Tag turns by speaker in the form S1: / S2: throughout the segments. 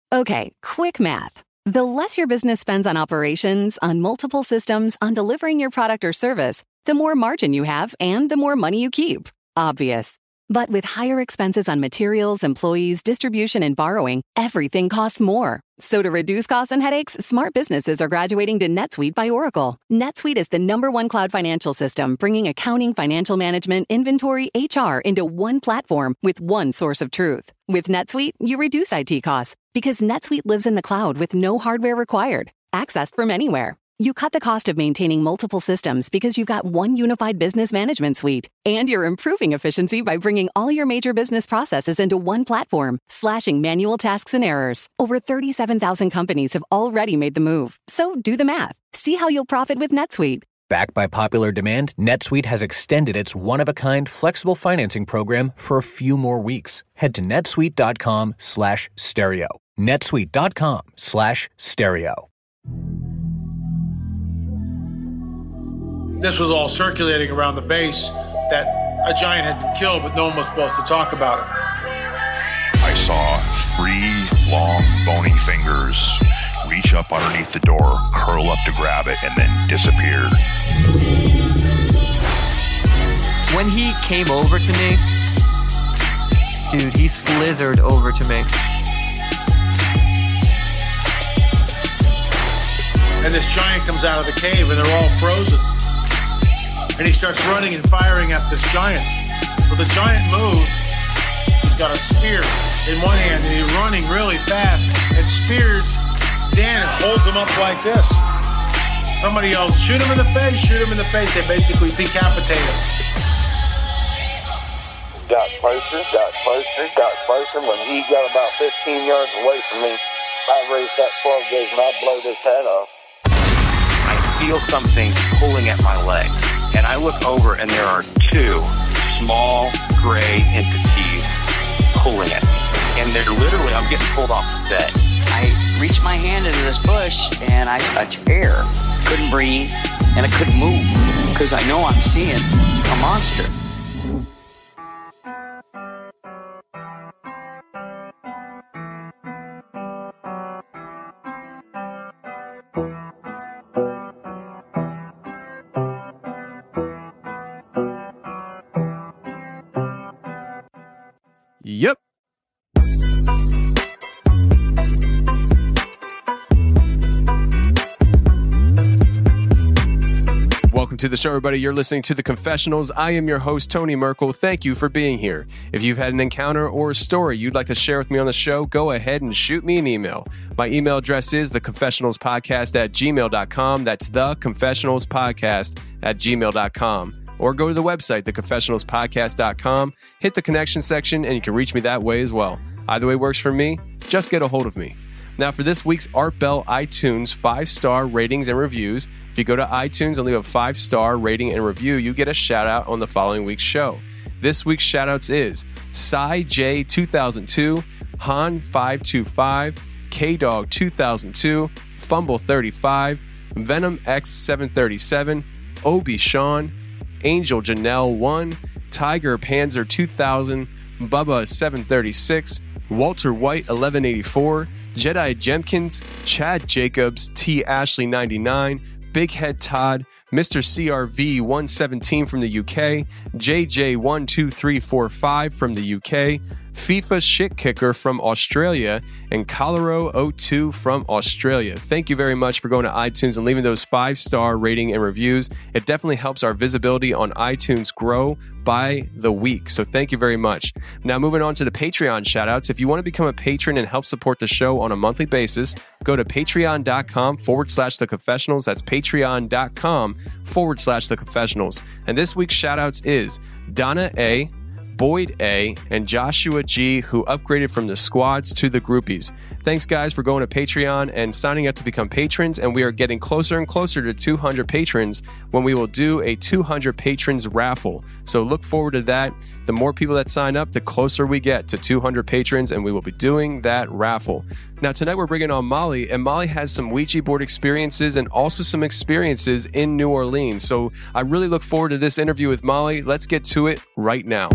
S1: Okay, quick math. The less your business spends on operations, on multiple systems, on delivering your product or service, the more margin you have and the more money you keep. Obvious. But with higher expenses on materials, employees, distribution, and borrowing, everything costs more. So to reduce costs and headaches, smart businesses are graduating to NetSuite by Oracle. NetSuite is the #1 cloud financial system, bringing accounting, financial management, inventory, HR into one platform with one source of truth. With NetSuite, you reduce IT costs because NetSuite lives in the cloud with no hardware required, accessed from anywhere. You cut the cost of maintaining multiple systems because you've got one unified business management suite. And you're improving efficiency by bringing all your major business processes into one platform, slashing manual tasks and errors. Over 37,000 companies have already made the move. So do the math. See how you'll profit with NetSuite.
S2: Backed by popular demand, NetSuite has extended its one-of-a-kind flexible financing program for a few more weeks. Head to netsuite.com/stereo. netsuite.com/stereo.
S3: This was all circulating around the base that a giant had been killed, but no one was supposed to talk about it.
S4: I saw 3 long, bony fingers reach up underneath the door, curl up to grab it, and then disappear.
S5: When he came over to me, dude, he slithered over to me.
S3: And this giant comes out of the cave, and they're all frozen. And he starts running and firing at this giant. Well, the giant moves. He's got a spear in one hand, and he's running really fast and spears Dan and holds him up like this. Somebody yells, shoot him in the face, shoot him in the face. They basically decapitate him.
S6: Got closer. When he got about 15 yards away from me, I raised that 12 gauge and I blowed his head off.
S7: I feel something pulling at my leg. And I look over, and there are 2 small gray entities pulling at me. And they're literally, I'm getting pulled off the bed.
S8: I reached my hand into this bush, and I touched air. Couldn't breathe, and I couldn't move, because I know I'm seeing a monster.
S9: Yep. Welcome to the show, everybody. You're listening to The Confessionals. I am your host, Tony Merkel. Thank you for being here. If you've had an encounter or a story you'd like to share with me on the show, go ahead and shoot me an email. My email address is theconfessionalspodcast@gmail.com. That's theconfessionalspodcast@gmail.com. Or go to the website, theconfessionalspodcast.com, hit the connection section, and you can reach me that way as well. Either way works for me. Just get a hold of me. Now, for this week's Art Bell iTunes 5-star ratings and reviews, if you go to iTunes and leave a 5-star rating and review, you get a shout-out on the following week's show. This week's shout-outs is Cy J 2002, Han 525, K-Dog 2002, Fumble 35, Venom X 737, Obi Sean, Angel Janelle 1, Tiger Panzer 2000, Bubba 736, Walter White 1184, Jedi Jemkins, Chad Jacobs, T Ashley 99, Big Head Todd, Mr. CRV 117 from the UK, JJ 12345 from the UK, FIFA Shit Kicker from Australia, and Colorado 02 from Australia. Thank you very much for going to iTunes and leaving those 5-star rating and reviews. It definitely helps our visibility on iTunes grow by the week. So thank you very much. Now moving on to the Patreon shoutouts. If you want to become a patron and help support the show on a monthly basis, go to patreon.com/theconfessionals. That's patreon.com/theconfessionals. And this week's shoutouts is Donna A., Boyd A., and Joshua G., who upgraded from the squads to the groupies. Thanks, guys, for going to Patreon and signing up to become patrons, and we are getting closer and closer to 200 patrons when we will do a 200 patrons raffle. So look forward to that. The more people that sign up, the closer we get to 200 patrons, and we will be doing that raffle. Now, tonight we're bringing on Molly, and Molly has some Ouija board experiences and also some experiences in New Orleans. So I really look forward to this interview with Molly. Let's get to it right now.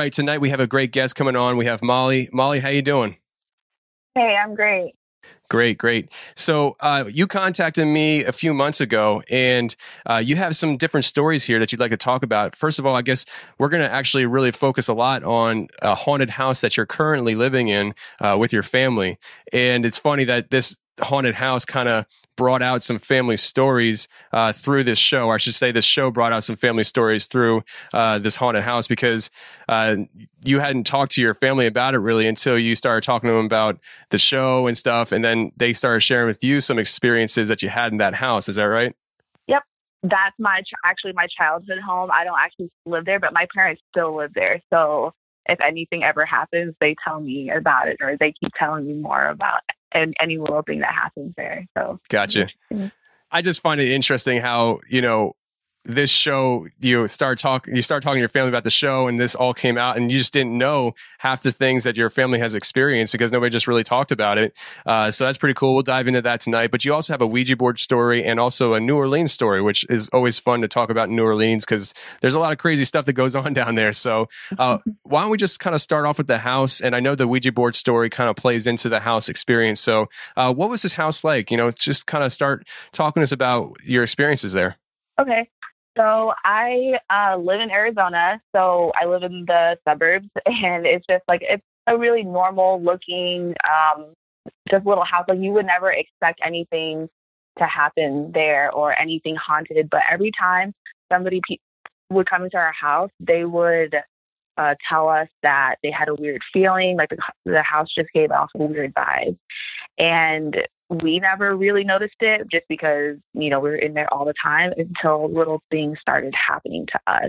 S9: right, tonight we have a great guest coming on. We have Molly. Molly, how you doing?
S10: Hey, I'm great.
S9: Great. So you contacted me a few months ago, and you have some different stories here that you'd like to talk about. First of all, I guess we're going to actually really focus a lot on a haunted house that you're currently living in with your family. And it's funny that this haunted house kind of brought out some family stories through this show. Or I should say this show brought out some family stories through this haunted house, because you hadn't talked to your family about it really until you started talking to them about the show and stuff. And then they started sharing with you some experiences that you had in that house. Is that right?
S10: Yep. That's actually my childhood home. I don't actually live there, but my parents still live there. So if anything ever happens, they tell me about it, or they keep telling me more about it. And any little thing that happens there. So
S9: gotcha. I just find it interesting how, this show, you start talking to your family about the show, and this all came out, and you just didn't know half the things that your family has experienced because nobody just really talked about it. So that's pretty cool. We'll dive into that tonight. But you also have a Ouija board story and also a New Orleans story, which is always fun to talk about in New Orleans because there's a lot of crazy stuff that goes on down there. So why don't we just kind of start off with the house? And I know the Ouija board story kind of plays into the house experience. So what was this house like? Just kind of start talking to us about your experiences there.
S10: Okay. So I live in Arizona, so I live in the suburbs, and it's just it's a really normal looking, just little house. Like you would never expect anything to happen there or anything haunted, but every time somebody would come into our house, they would tell us that they had a weird feeling, like the house just gave off a weird vibe. And we never really noticed it just because, we were in there all the time until little things started happening to us.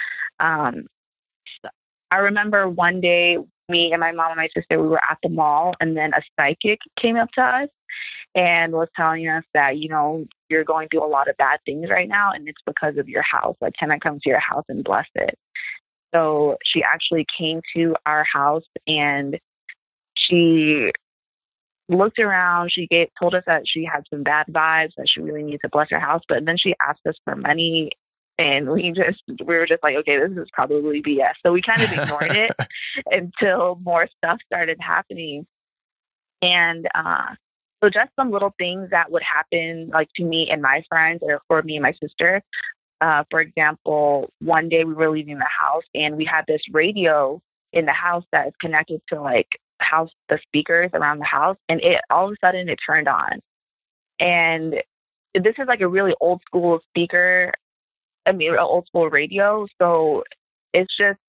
S10: So I remember one day, me and my mom and my sister, we were at the mall, and then a psychic came up to us and was telling us that, you're going through a lot of bad things right now, and it's because of your house. Like, can I come to your house and bless it? So she actually came to our house, and she looked around. She told us that she had some bad vibes, that she really needed to bless her house. But then she asked us for money, and we were just like, okay, this is probably BS. So we kind of ignored it until more stuff started happening. And so just some little things that would happen, like to me and my friends, or me and my sister. For example, one day we were leaving the house, and we had this radio in the house that is connected to the speakers around the house, and all of a sudden it turned on. And this is a really old school speaker, an old school radio. So it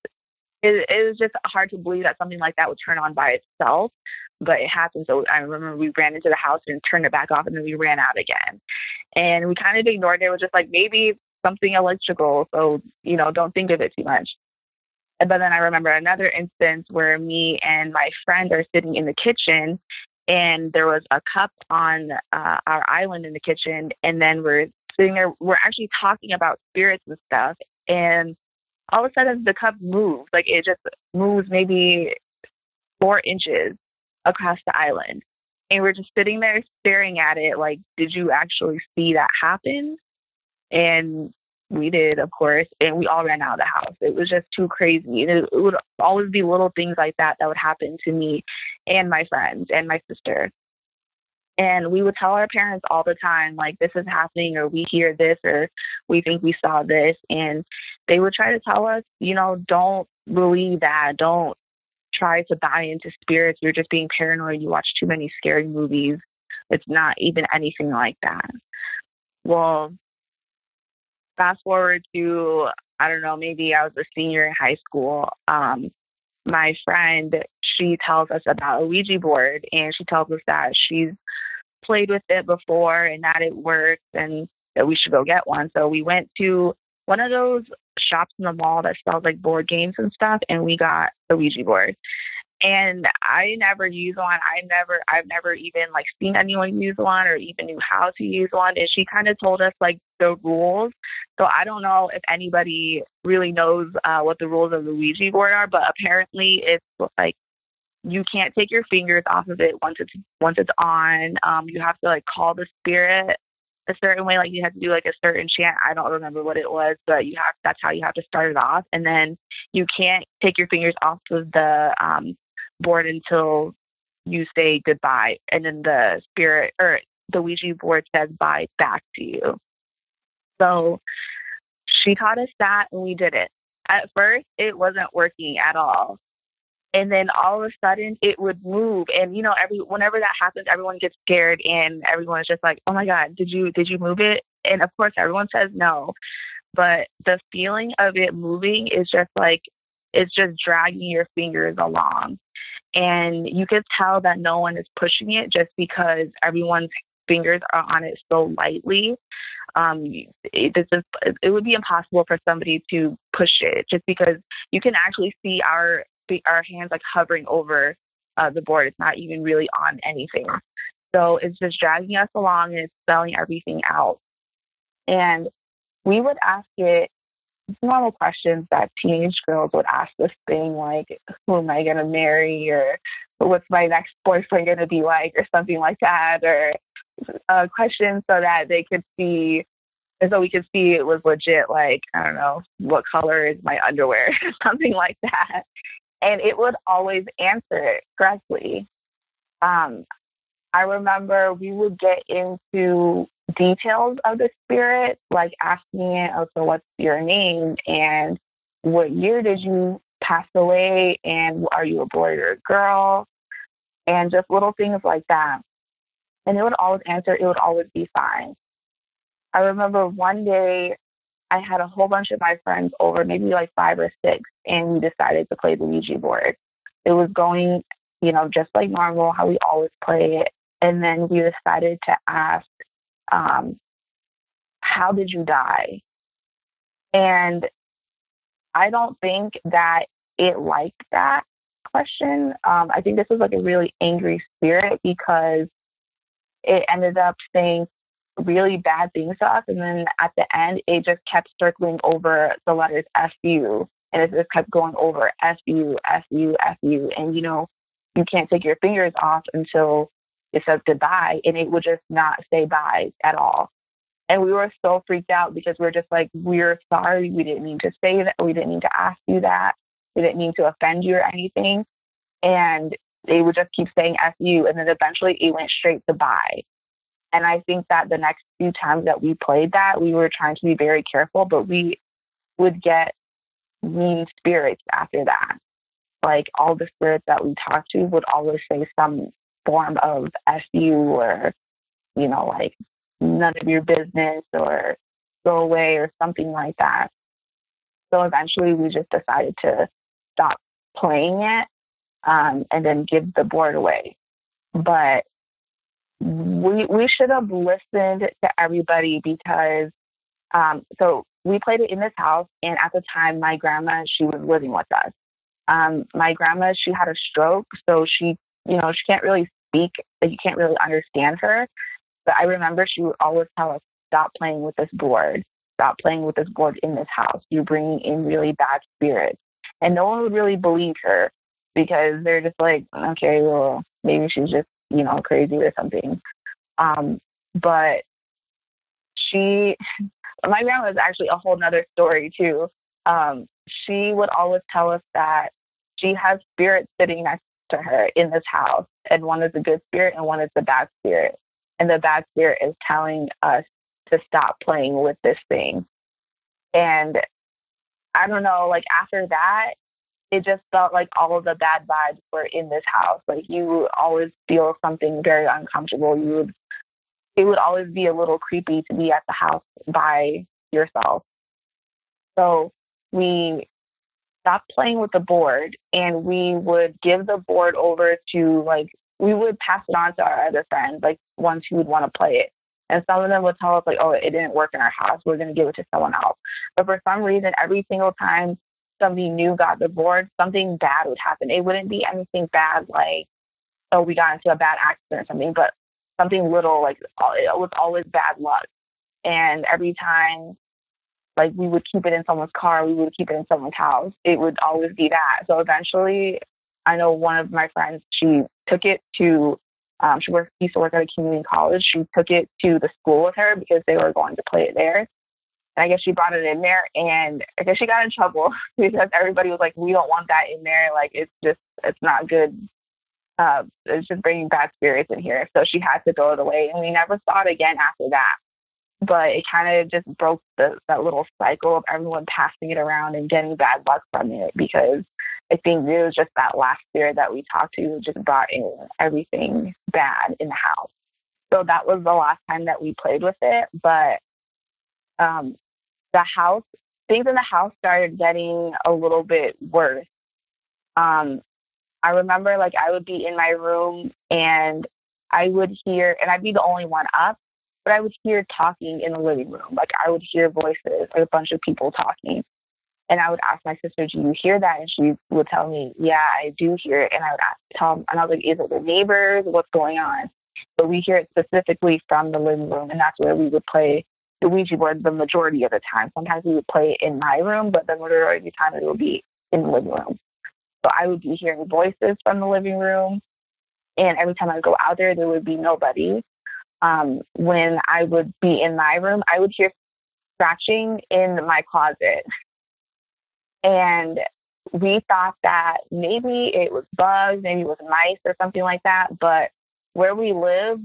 S10: was just hard to believe that something like that would turn on by itself, but it happened. So I remember we ran into the house and turned it back off, and then we ran out again. And we kind of ignored it. It was just maybe something electrical. So, don't think of it too much. But then I remember another instance where me and my friend are sitting in the kitchen, and there was a cup on our island in the kitchen. And then we're sitting there, we're actually talking about spirits and stuff. And all of a sudden the cup moved. It just moves maybe 4 inches across the island. And we're just sitting there staring at it did you actually see that happen? And we did, of course, and we all ran out of the house. It was just too crazy. It would always be little things like that would happen to me and my friends and my sister. And we would tell our parents all the time, this is happening, or we hear this, or we think we saw this. And they would try to tell us, don't believe that. Don't try to buy into spirits. You're just being paranoid. You watch too many scary movies. It's not even anything like that. Well, fast forward to, I don't know, maybe I was a senior in high school. My friend, she tells us about a Ouija board, and she tells us that she's played with it before and that it works and that we should go get one. So we went to one of those shops in the mall that sells board games and stuff, and we got the Ouija board. And I never use one. I've never even seen anyone use one or even knew how to use one. And she kind of told us the rules. So I don't know if anybody really knows what the rules of the Ouija board are, but apparently it's you can't take your fingers off of it once it's on. You have to call the spirit a certain way, like you had to do like a certain chant. I don't remember what it was, but that's how you have to start it off. And then you can't take your fingers off of the board until you say goodbye. And then the spirit or the Ouija board says bye back to you. So she taught us that, and we did it. At first, it wasn't working at all. And then all of a sudden it would move. And, you know, whenever that happens, everyone gets scared and everyone is just like, oh my God, did you move it? And of course everyone says no, but the feeling of it moving is just like, it's just dragging your fingers along. And you could tell that no one is pushing it just because everyone's fingers are on it so lightly. It would be impossible for somebody to push it just because you can actually see our hands like hovering over the board. It's not even really on anything. So it's just dragging us along and it's spelling everything out. And we would ask it normal questions that teenage girls would ask this thing, like, who am I going to marry, or what's my next boyfriend going to be like, or something like that, or questions so that they could see, and so we could see it was legit, like, I don't know, what color is my underwear, something like that. And it would always answer it correctly. I remember we would get into details of the spirit, like asking it, oh, so what's your name? And what year did you pass away? And are you a boy or a girl? And just little things like that. And it would always answer, it would always be fine. I remember one day I had a whole bunch of my friends over, maybe like 5 or 6, and we decided to play the Ouija board. It was going, you know, just like normal, how we always play it. And then we decided to ask, how did you die? And I don't think that it liked that question. I think this was like a really angry spirit because it ended up saying really bad things to us. And then at the end, it just kept circling over the letters FU. And it just kept going over FU, FU, FU. And, you know, you can't take your fingers off until it says goodbye. And it would just not say bye at all. And we were so freaked out because we're just like, we're sorry. We didn't mean to say that. We didn't mean to ask you that. We didn't mean to offend you or anything. And they would just keep saying FU. And then eventually it went straight to bye. And I think that the next few times that we played that, we were trying to be very careful, but we would get mean spirits after that. Like all the spirits that we talked to would always say some form of FU or, you know, like none of your business or go away or something like that. So eventually we just decided to stop playing it and then give the board away. But we should have listened to everybody because so we played it in this house, and at the time my grandma, she was living with us. My grandma, she had a stroke, so she can't really speak, like you can't really understand her. But I remember she would always tell us, stop playing with this board. Stop playing with this board in this house. You're bringing in really bad spirits. And no one would really believe her because they're just like, okay, well, maybe she's just, you know, crazy or something. But my grandma is actually a whole nother story too. She would always tell us that she has spirits sitting next to her in this house, and one is a good spirit and one is the bad spirit. And the bad spirit is telling us to stop playing with this thing. And I don't know, like after that, it just felt like all of the bad vibes were in this house. Like you would always feel something very uncomfortable. It would always be a little creepy to be at the house by yourself. So we stopped playing with the board, and we would give the board over to, like, we would pass it on to our other friends, like ones who would want to play it. And some of them would tell us like, oh, it didn't work in our house, we're going to give it to someone else. But for some reason, every single time somebody new got the board, something bad would happen. It wouldn't be anything bad like, oh, we got into a bad accident or something, but something little, like it was always bad luck. And every time, like, we would keep it in someone's car, we would keep it in someone's house, it would always be that. So eventually, I know one of my friends, she took it to She used to work at a community college. She took it to the school with her because they were going to play it there. And I guess she brought it in there, and I guess she got in trouble because everybody was like, we don't want that in there. Like, it's not good. It's just bringing bad spirits in here. So she had to throw it away, and we never saw it again after that. But it kind of just broke that little cycle of everyone passing it around and getting bad luck from it, because I think it was just that last spirit that we talked to just brought in everything bad in the house. So that was the last time that we played with it. But things in the house started getting a little bit worse. I remember, like, I would be in my room and I would hear, and I'd be the only one up, but I would hear talking in the living room. Like, I would hear voices, like a bunch of people talking. And I would ask my sister, do you hear that? And she would tell me, yeah, I do hear it. And I would tell them, and I was like, is it the neighbors? What's going on? But we hear it specifically from the living room, and that's where we would play the Ouija board the majority of the time. Sometimes we would play it in my room, but the majority of the time it would be in the living room. So I would be hearing voices from the living room, and every time I would go out there would be nobody. When I would be in my room, I would hear scratching in my closet. And we thought that maybe it was bugs, maybe it was mice or something like that. But where we live,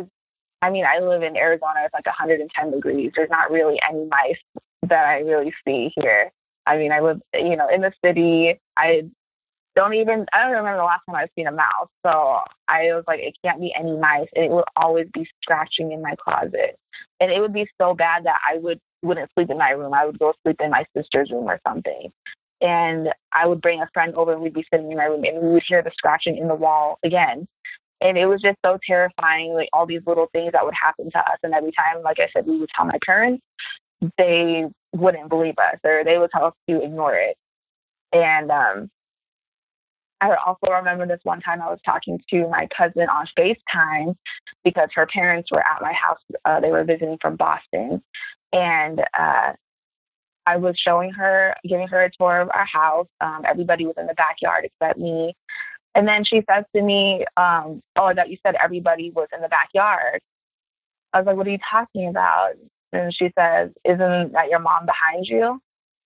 S10: I live in Arizona. It's like 110 degrees. There's not really any mice that I really see here. I mean, I live, in the city. I don't remember the last time I've seen a mouse. So I was like, it can't be any mice. And it would always be scratching in my closet. And it would be so bad that I wouldn't sleep in my room. I would go sleep in my sister's room or something. And I would bring a friend over and we'd be sitting in my room and we would hear the scratching in the wall again. And it was just so terrifying, like all these little things that would happen to us. And every time, like I said, we would tell my parents, they wouldn't believe us, or they would tell us to ignore it. And I also remember this one time I was talking to my cousin on FaceTime because her parents were at my house. They were visiting from Boston. And I was giving her a tour of our house. Everybody was in the backyard except me. And then she says to me, that you said everybody was in the backyard. I was like, what are you talking about? And she says, isn't that your mom behind you?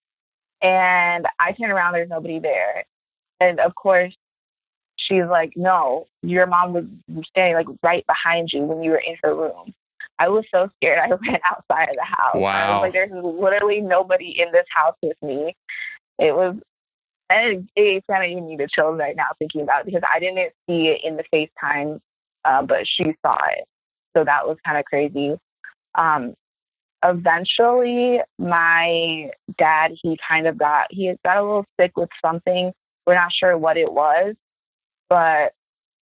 S10: And I turn around, there's nobody there. And of course, she's like, no, your mom was standing like right behind you when you were in her room. I was so scared. I ran outside of the house.
S9: Wow.
S10: I was like, there's literally nobody in this house with me. It kind of giving me the chills right now thinking about it, because I didn't see it in the FaceTime, but she saw it. So that was kind of crazy. Eventually, my dad, he got a little sick with something. We're not sure what it was, we're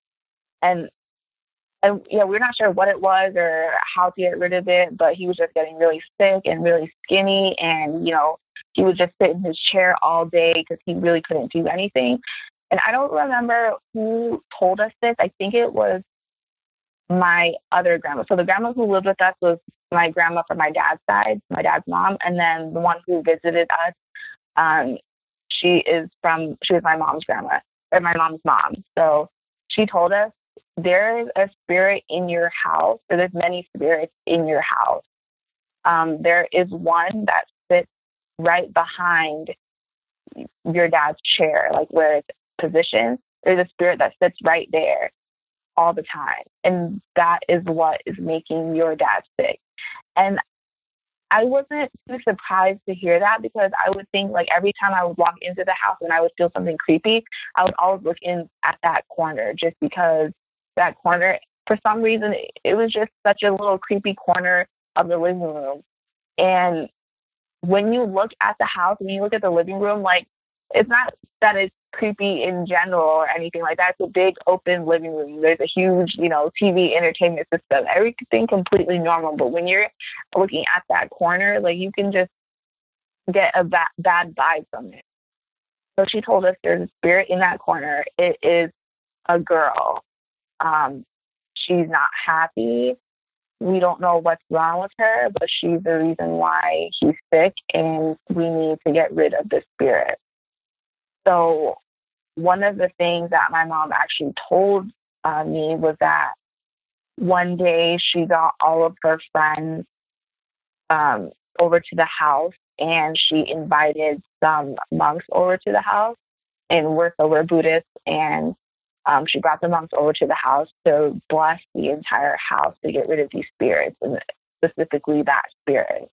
S10: not sure what it was or how to get rid of it, but he was just getting really sick and really skinny. And, he would just sit in his chair all day because he really couldn't do anything. And I don't remember who told us this. I think it was my other grandma. So the grandma who lived with us was my grandma from my dad's side, my dad's mom. And then the one who visited us, she was my mom's grandma, or my mom's mom. So she told us, there's a spirit in your house, or there's many spirits in your house. There is one that sits right behind your dad's chair, like where it's positioned. There's a spirit that sits right there all the time. And that is what is making your dad sick. And I wasn't too surprised to hear that, because I would think, like, every time I would walk into the house and I would feel something creepy, I would always look in at that corner, just because that corner, for some reason, it was just such a little creepy corner of the living room. And when you look at the house, when you look at the living room, like, it's not that it's creepy in general or anything like that. It's a big open living room. There's a huge, TV entertainment system, everything completely normal. But when you're looking at that corner, like, you can just get a bad vibe from it. So she told us there's a spirit in that corner. It is a girl. She's not happy. We don't know what's wrong with her, but she's the reason why he's sick, and we need to get rid of the spirit. So one of the things that my mom actually told me was that one day she got all of her friends over to the house, and she invited some monks over to the house. And we're Buddhists, and she brought the monks over to the house to bless the entire house to get rid of these spirits, and specifically that spirit.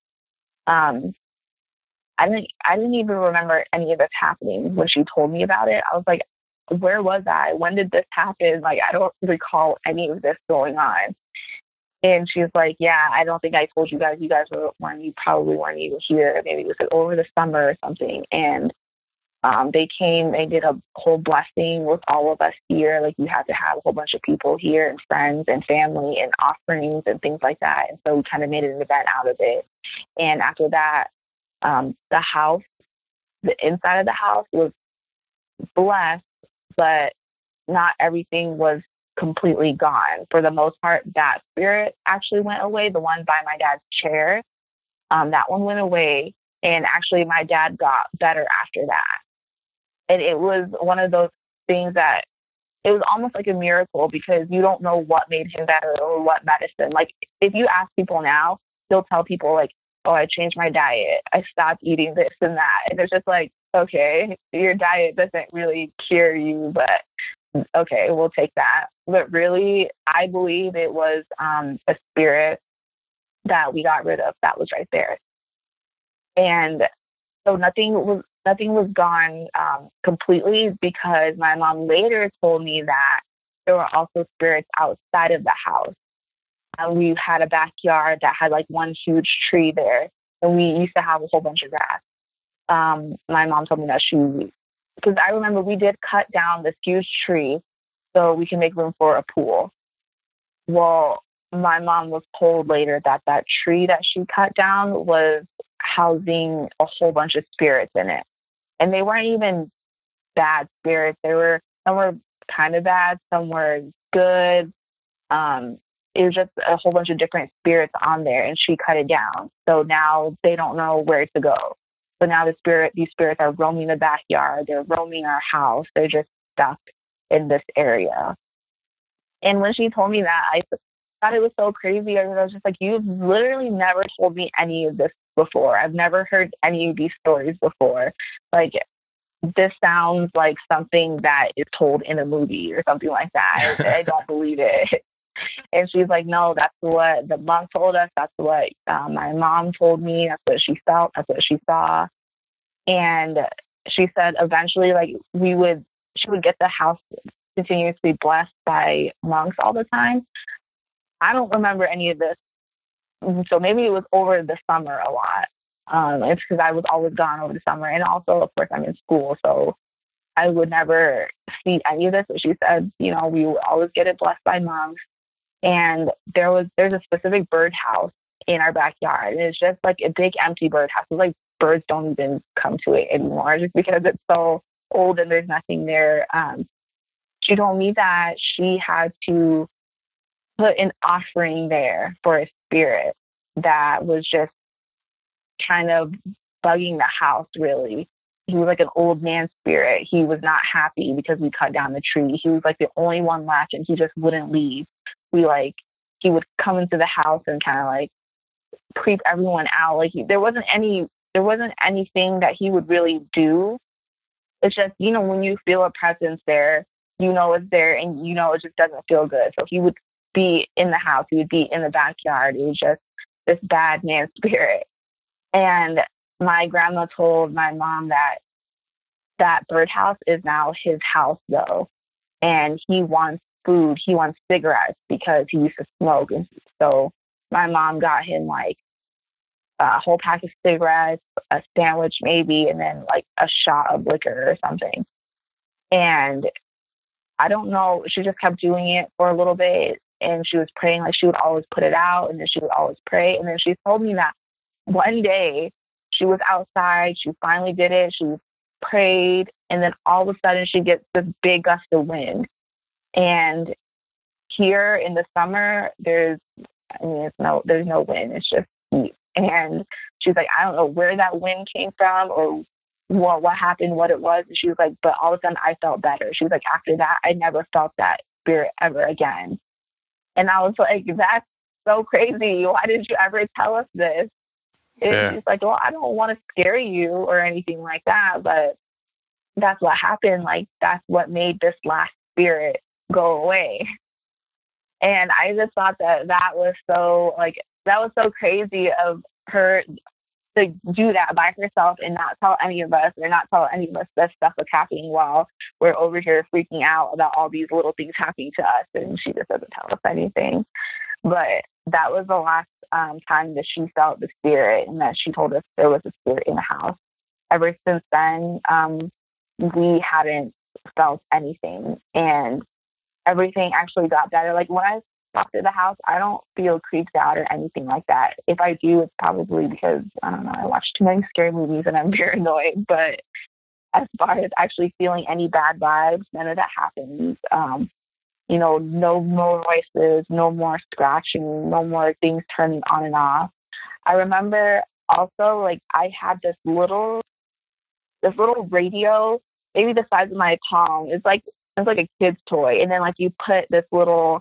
S10: I didn't even remember any of this happening when she told me about it. I was like, where was I? When did this happen? Like, I don't recall any of this going on. And she was like, yeah, I don't think I told you guys. You guys probably weren't even here. Maybe it was over the summer or something. And they came, they did a whole blessing with all of us here. Like, you had to have a whole bunch of people here and friends and family and offerings and things like that. And so we kind of made an event out of it. And after that, the house, the inside of the house was blessed, but not everything was completely gone. For the most part, that spirit actually went away. The one by my dad's chair, that one went away. And actually, my dad got better after that. And it was one of those things that it was almost like a miracle, because you don't know what made him better or what medicine. Like, if you ask people now, they'll tell people like, oh, I changed my diet. I stopped eating this and that. And it's just like, okay, your diet doesn't really cure you, but okay, we'll take that. But really, I believe it was a spirit that we got rid of that was right there. And so nothing was gone completely, because my mom later told me that there were also spirits outside of the house. We had a backyard that had like one huge tree there, and we used to have a whole bunch of grass. My mom told me that because I remember we did cut down this huge tree so we can make room for a pool. Well, my mom was told later that that tree that she cut down was housing a whole bunch of spirits in it. And they weren't even bad spirits. Some were kind of bad, some were good. It was just a whole bunch of different spirits on there, and she cut it down. So now they don't know where to go. So now these spirits are roaming the backyard. They're roaming our house. They're just stuck in this area. And when she told me that, I thought it was so crazy. I was just like, you've literally never told me any of this before. I've never heard any of these stories before. Like, this sounds like something that is told in a movie or something like that. I don't believe it. And she's like, no, that's what the monk told us. That's what my mom told me. That's what she felt. That's what she saw. And she said eventually, like, she would get the house continuously blessed by monks all the time. I don't remember any of this. So maybe it was over the summer a lot. It's because I was always gone over the summer. And also, of course, I'm in school, so I would never see any of this. But she said, we would always get it blessed by monks. And there's a specific birdhouse in our backyard. And it's just like a big empty birdhouse. It's like birds don't even come to it anymore just because it's so old and there's nothing there. She told me that she had to put an offering there for a spirit that was just kind of bugging the house, really. He was like an old man spirit. He was not happy because we cut down the tree. He was like the only one left, and he just wouldn't leave. He would come into the house and kind of like creep everyone out. Like, there wasn't anything that he would really do. It's just, when you feel a presence there, it's there, and it just doesn't feel good. So he would be in the house. He would be in the backyard. It was just this bad man spirit. And my grandma told my mom that birdhouse is now his house, though. And he wants food. He wants cigarettes because he used to smoke. And so my mom got him like a whole pack of cigarettes, a sandwich maybe, and then like a shot of liquor or something. And I don't know, she just kept doing it for a little bit. And she was praying, like she would always put it out, and then she would always pray. And then she told me that one day she was outside, she finally did it, she prayed, and then all of a sudden she gets this big gust of wind. And here in the summer, there's no wind, it's just heat. And she's like, I don't know where that wind came from or what happened, what it was. And she was like, but all of a sudden I felt better. She was like, after that, I never felt that spirit ever again. And I was like, that's so crazy. Why did you ever tell us this? It's just like, well, I don't want to scare you or anything like that, but that's what happened. Like, that's what made this last spirit go away. And I just thought that was so crazy of her to do that by herself and not tell any of us, or not tell any of us that stuff was happening while we're over here freaking out about all these little things happening to us. And she just doesn't tell us anything. But that was the last time that she felt the spirit, and that she told us there was a spirit in the house. Ever since then, we hadn't felt anything, and everything actually got better. Like, when I walk through the house, I don't feel creeped out or anything like that. If I do, it's probably because, I don't know, I watch too many scary movies and I'm paranoid. But as far as actually feeling any bad vibes, none of that happens. No more voices, no more scratching, no more things turning on and off. I remember also, like, I had this little radio, maybe the size of my palm. It's like a kid's toy. And then, like, you put this little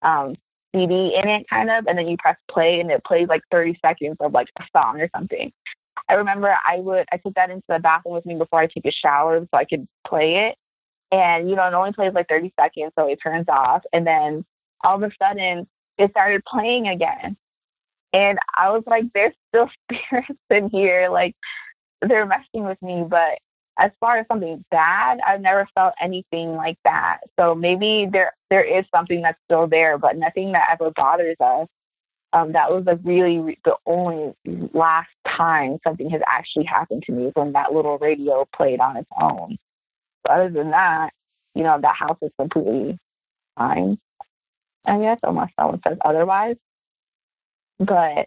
S10: CD in it, kind of, and then you press play, and it plays like 30 seconds of like a song or something. I remember I took that into the bathroom with me before I take a shower so I could play it. And, it only plays like 30 seconds, so it turns off. And then all of a sudden, it started playing again. And I was like, there's still spirits in here. Like, they're messing with me. But as far as something bad, I've never felt anything like that. So maybe there is something that's still there, but nothing that ever bothers us. That was the only last time something has actually happened to me, when that little radio played on its own. But other than that, that house is completely fine, I guess, unless someone says otherwise. But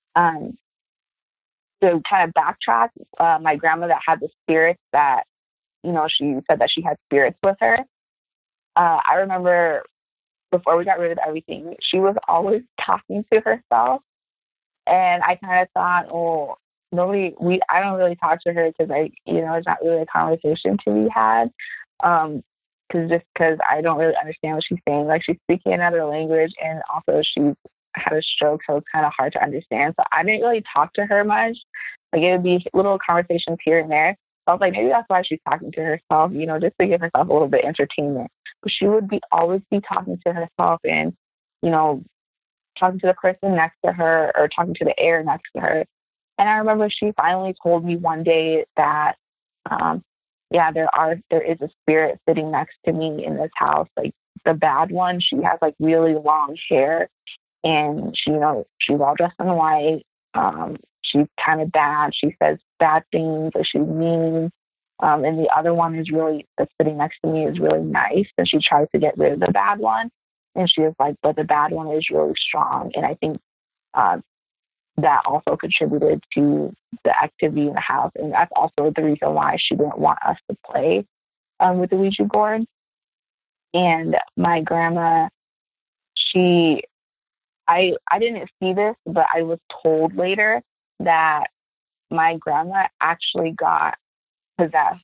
S10: to kind of backtrack, my grandmother had the spirits that, she said that she had spirits with her. I remember before we got rid of everything, she was always talking to herself. And I kind of thought, I don't really talk to her because it's not really a conversation to be had. Because I don't really understand what she's saying. Like, she's speaking another language, and also she had a stroke, so it's kind of hard to understand. So I didn't really talk to her much. Like, it would be little conversations here and there. So I was like, maybe that's why she's talking to herself, just to give herself a little bit of entertainment. But she would always be talking to herself, and, talking to the person next to her, or talking to the air next to her. And I remember she finally told me one day that, there is a spirit sitting next to me in this house. Like, the bad one, she has like really long hair, and she's all dressed in white. She's kind of bad. She says bad things, or she's mean. And the other one that's sitting next to me is really nice. And she tries to get rid of the bad one. And she was like, but the bad one is really strong. And I think that also contributed to the activity in the house. And that's also the reason why she didn't want us to play with the Ouija board. And my grandma, I didn't see this, but I was told later that my grandma actually got possessed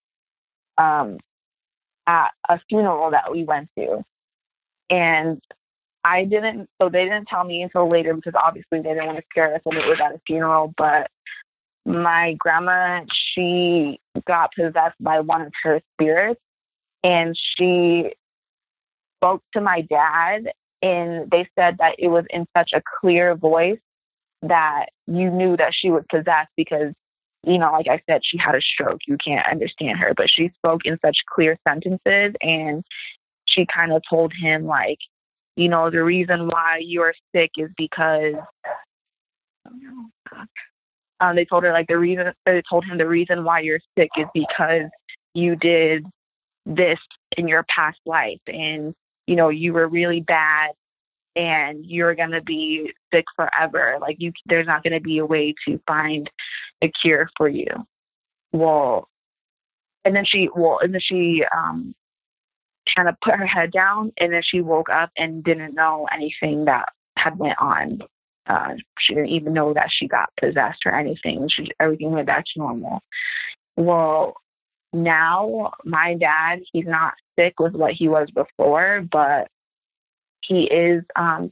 S10: at a funeral that we went to. And they didn't tell me until later, because obviously they didn't want to scare us when it was at a funeral. But my grandma, she got possessed by one of her spirits, and she spoke to my dad, and they said that it was in such a clear voice that you knew that she was possessed, because, like I said, she had a stroke. You can't understand her, but she spoke in such clear sentences, and she kind of told him, like, the reason why you're sick is because, they told him the reason why you're sick is because you did this in your past life, and, you were really bad, and you're going to be sick forever. Like, there's not going to be a way to find a cure for you. And then she kind of put her head down, and then she woke up and didn't know anything that had went on. She didn't even know that she got possessed or anything. Everything went back to normal. Well, now my dad, he's not sick with what he was before, but he is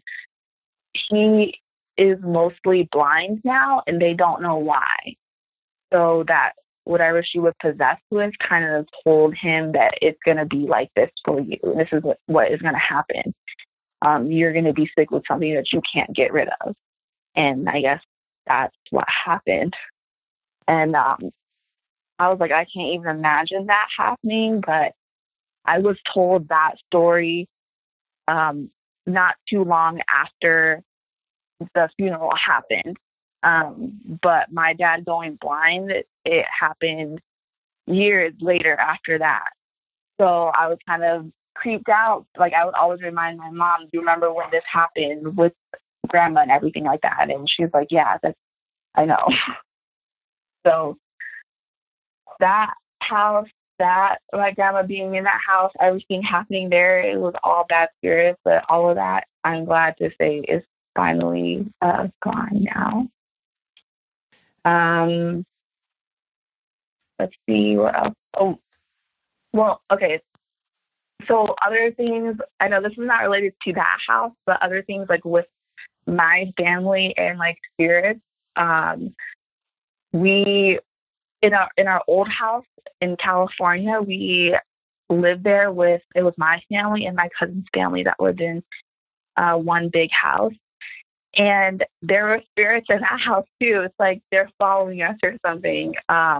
S10: mostly blind now, and they don't know why. So that whatever she was possessed with kind of told him that it's going to be like this for you. This is what is going to happen. You're going to be sick with something that you can't get rid of. And I guess that's what happened. And I was like, I can't even imagine that happening. But I was told that story not too long after the funeral happened. But my dad going blind, it happened years later after that. So I was kind of creeped out. Like, I would always remind my mom, do you remember when this happened with grandma and everything like that? And she was like, yeah, I know. So that house, that my grandma being in that house, everything happening there, it was all bad spirits. But all of that, I'm glad to say, is finally gone now. Let's see what else. Oh, well, okay. So other things, I know this is not related to that house, but other things like with my family and like spirits, we in our old house in California, we lived there with, it was my family and my cousin's family that lived in one big house. And there were spirits in that house too. It's like they're following us or something.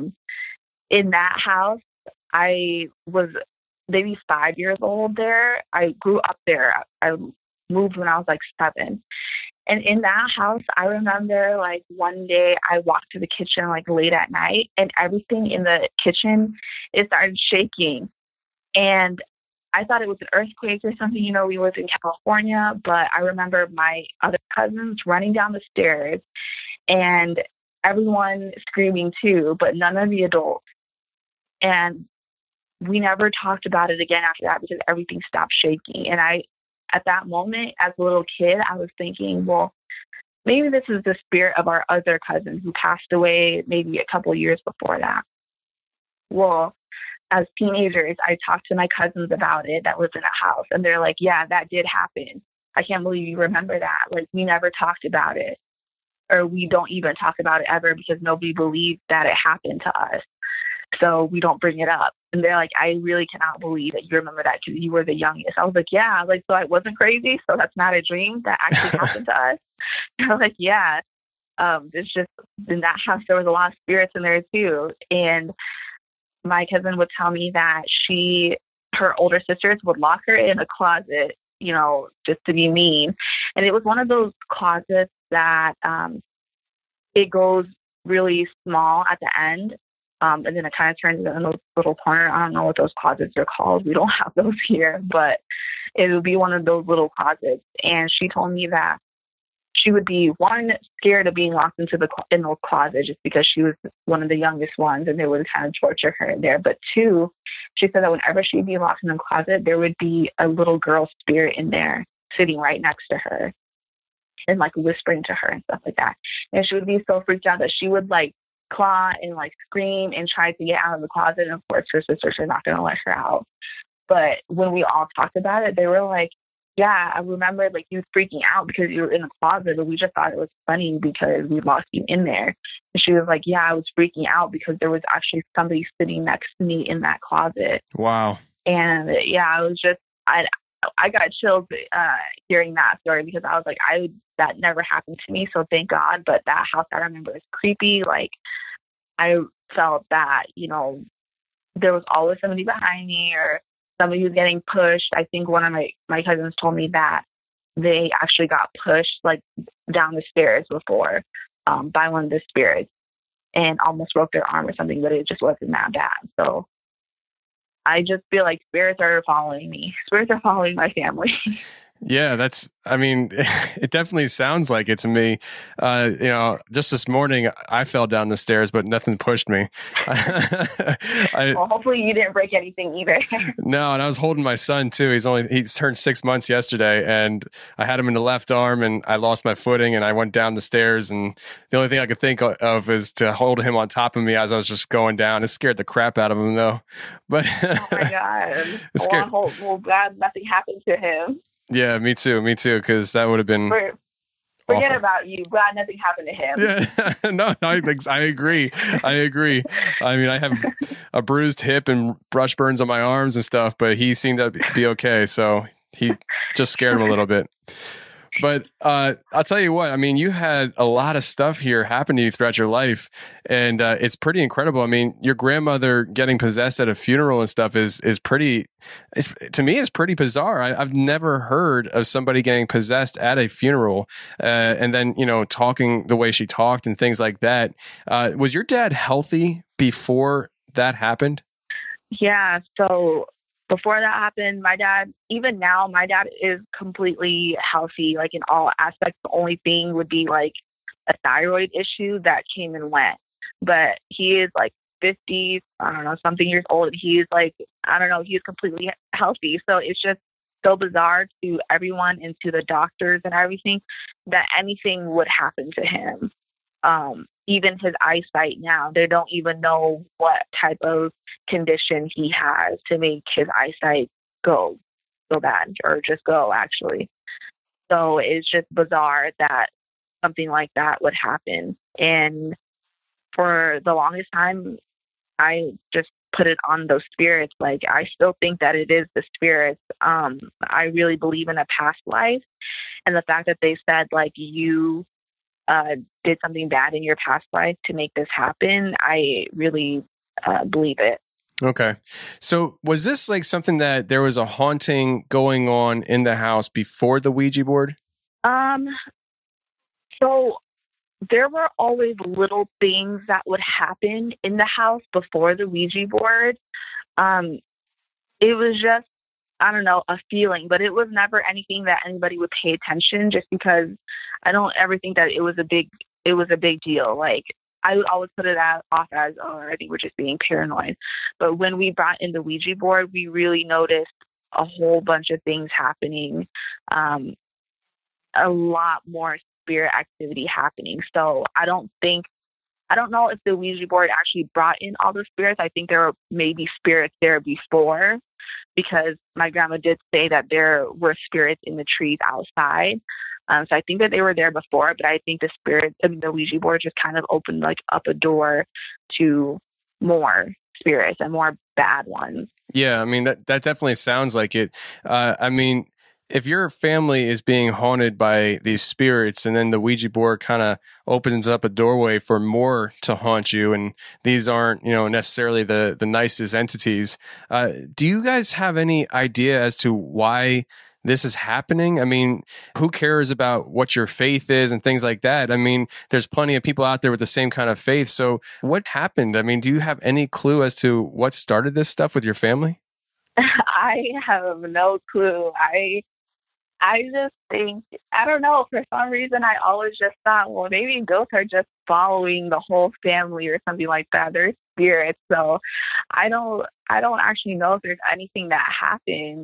S10: In that house, I was maybe 5 years old there. I grew up there. I moved when I was like 7. And in that house, I remember like one day I walked to the kitchen like late at night, and everything in the kitchen, it started shaking. And I thought it was an earthquake or something. You know, we lived in California, but I remember my other cousins running down the stairs and everyone screaming too, but none of the adults. And we never talked about it again after that because everything stopped shaking. And at that moment, as a little kid, I was thinking, well, maybe this is the spirit of our other cousin who passed away maybe a couple years before that. Well, as teenagers, I talked to my cousins about it that lived in a house, and they're like, yeah, that did happen. I can't believe you remember that. Like, we never talked about it, or we don't even talk about it ever because nobody believed that it happened to us. So we don't bring it up. And they're like, I really cannot believe that you remember that because you were the youngest. I was like, yeah, like, so I wasn't crazy. So that's not a dream that actually happened to us. They're like, yeah, it's just in that house, there was a lot of spirits in there too. And my cousin would tell me that her older sisters would lock her in a closet, you know, just to be mean. And it was one of those closets that it goes really small at the end. And then it kind of turns into a little corner. I don't know what those closets are called. We don't have those here, but it would be one of those little closets. And she told me that she would be, one, scared of being locked in the closet just because she was one of the youngest ones and they would kind of torture her in there. But two, she said that whenever she'd be locked in the closet, there would be a little girl spirit in there sitting right next to her and like whispering to her and stuff like that. And she would be so freaked out that she would like claw and like scream and try to get out of the closet. And of course, her sisters are not going to let her out. But when we all talked about it, they were like, yeah, I remember like you freaking out because you were in the closet, but we just thought it was funny because we locked you in there. And she was like, yeah, I was freaking out because there was actually somebody sitting next to me in that closet.
S9: Wow.
S10: And yeah, I was just, I got chills hearing that story because I was like, that never happened to me, so thank God. But that house I remember is creepy. Like, I felt that, you know, there was always somebody behind me or somebody was getting pushed. I think one of my cousins told me that they actually got pushed like down the stairs before by one of the spirits and almost broke their arm or something, but it just wasn't that bad. So I just feel like spirits are following me. Spirits are following my family.
S9: Yeah, it definitely sounds like it to me. You know, just this morning I fell down the stairs, but nothing pushed me.
S10: Well, hopefully you didn't break anything either.
S9: No, and I was holding my son too. He's turned 6 months yesterday, and I had him in the left arm, and I lost my footing, and I went down the stairs, and the only thing I could think of is to hold him on top of me as I was just going down. It scared the crap out of him, though. But
S10: oh my God! Well, glad nothing happened to him.
S9: Yeah, me too. Because that would have been
S10: Forget about you. Glad nothing happened to him.
S9: Yeah, no, I agree. I mean, I have a bruised hip and brush burns on my arms and stuff, but he seemed to be okay. So he just scared him a little bit. But I'll tell you what, I mean, you had a lot of stuff here happen to you throughout your life, and it's pretty incredible. I mean, your grandmother getting possessed at a funeral and stuff is pretty, to me, it's pretty bizarre. I've never heard of somebody getting possessed at a funeral, and then, you know, talking the way she talked and things like that. Was your dad healthy before that happened?
S10: Yeah, so before that happened, my dad is completely healthy, like in all aspects. The only thing would be like a thyroid issue that came and went. But he is like 50, something years old. He's like, he's completely healthy. So it's just so bizarre to everyone and to the doctors and everything that anything would happen to him. Even his eyesight now, they don't even know what type of condition he has to make his eyesight go so bad, or just go, actually. So it's just bizarre that something like that would happen. And for the longest time, I just put it on those spirits. Like, I still think that it is the spirits. I really believe in a past life. And the fact that they said, like, you did something bad in your past life to make this happen, I really believe it.
S9: Okay. So was this like something that there was a haunting going on in the house before the Ouija board?
S10: So there were always little things that would happen in the house before the Ouija board. It was just, a feeling, but it was never anything that anybody would pay attention, just because I don't ever think that it was a big deal. Like, I would always put it off as, I think we're just being paranoid. But when we brought in the Ouija board, we really noticed a whole bunch of things happening, a lot more spirit activity happening. So I don't know if the Ouija board actually brought in all the spirits. I think there were maybe spirits there before, because my grandma did say that there were spirits in the trees outside. So I think that they were there before, but I think the Ouija board just kind of opened up a door to more spirits and more bad ones.
S9: Yeah, I mean, that definitely sounds like it. I mean, if your family is being haunted by these spirits, and then the Ouija board kind of opens up a doorway for more to haunt you, and these aren't, necessarily the nicest entities, do you guys have any idea as to why this is happening? I mean, who cares about what your faith is and things like that? I mean, there's plenty of people out there with the same kind of faith. So what happened? I mean, do you have any clue as to what started this stuff with your family?
S10: I have no clue. I just think, I don't know, for some reason I always just thought, well, maybe ghosts are just following the whole family or something like that. They're spirits. So I don't actually know if there's anything that happened.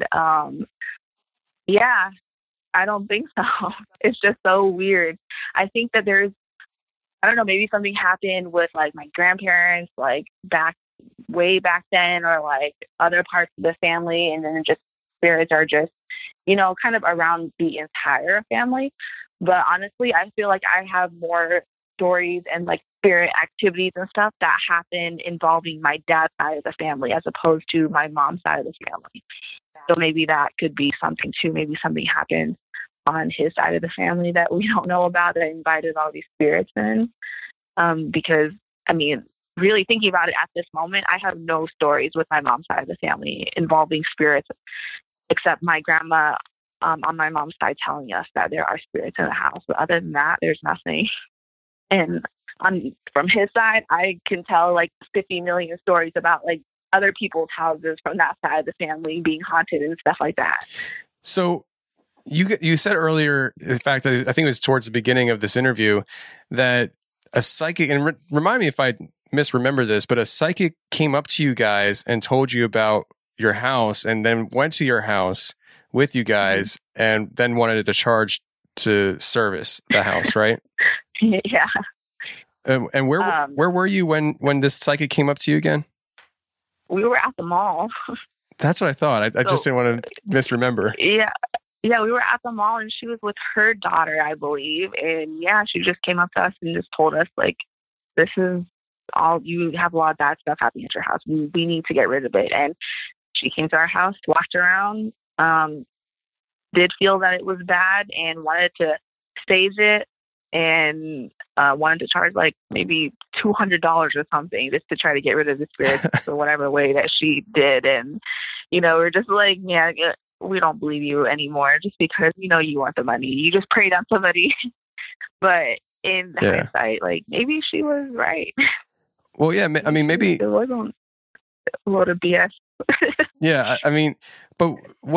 S10: Yeah, I don't think so. It's just so weird. I think that there's, maybe something happened with like my grandparents, like way back then, or like other parts of the family, and then just spirits are just, kind of around the entire family. But honestly, I feel like I have more stories and like spirit activities and stuff that happen involving my dad's side of the family as opposed to my mom's side of the family. So maybe that could be something too. Maybe something happened on his side of the family that we don't know about that invited all these spirits in. Because, I mean, really thinking about it at this moment, I have no stories with my mom's side of the family involving spirits, except my grandma on my mom's side telling us that there are spirits in the house. But other than that, there's nothing. And from his side, I can tell like 50 million stories about like other people's houses from that side of the family being haunted and stuff like that.
S9: So you said earlier, in fact, I think it was towards the beginning of this interview, that a psychic, and remind me if I misremember this, but a psychic came up to you guys and told you about your house, and then went to your house with you guys, and then wanted to charge to service the house, right?
S10: Yeah.
S9: And where were you when this psychic came up to you again?
S10: We were at the mall.
S9: That's what I thought. I just didn't want to misremember.
S10: Yeah. Yeah, we were at the mall and she was with her daughter, I believe. And yeah, she just came up to us and just told us, like, this is all, you have a lot of bad stuff happening at your house. We need to get rid of it. And she came to our house, walked around, did feel that it was bad and wanted to stage it and wanted to charge like maybe $200 or something just to try to get rid of the spirits for whatever way that she did. And, you know, we're just like, yeah, we don't believe you anymore just because we know you want the money. You just preyed on somebody. But in hindsight, like, maybe she was right.
S9: Well, yeah, I mean, maybe
S10: it wasn't a load of BS.
S9: Yeah, I mean, but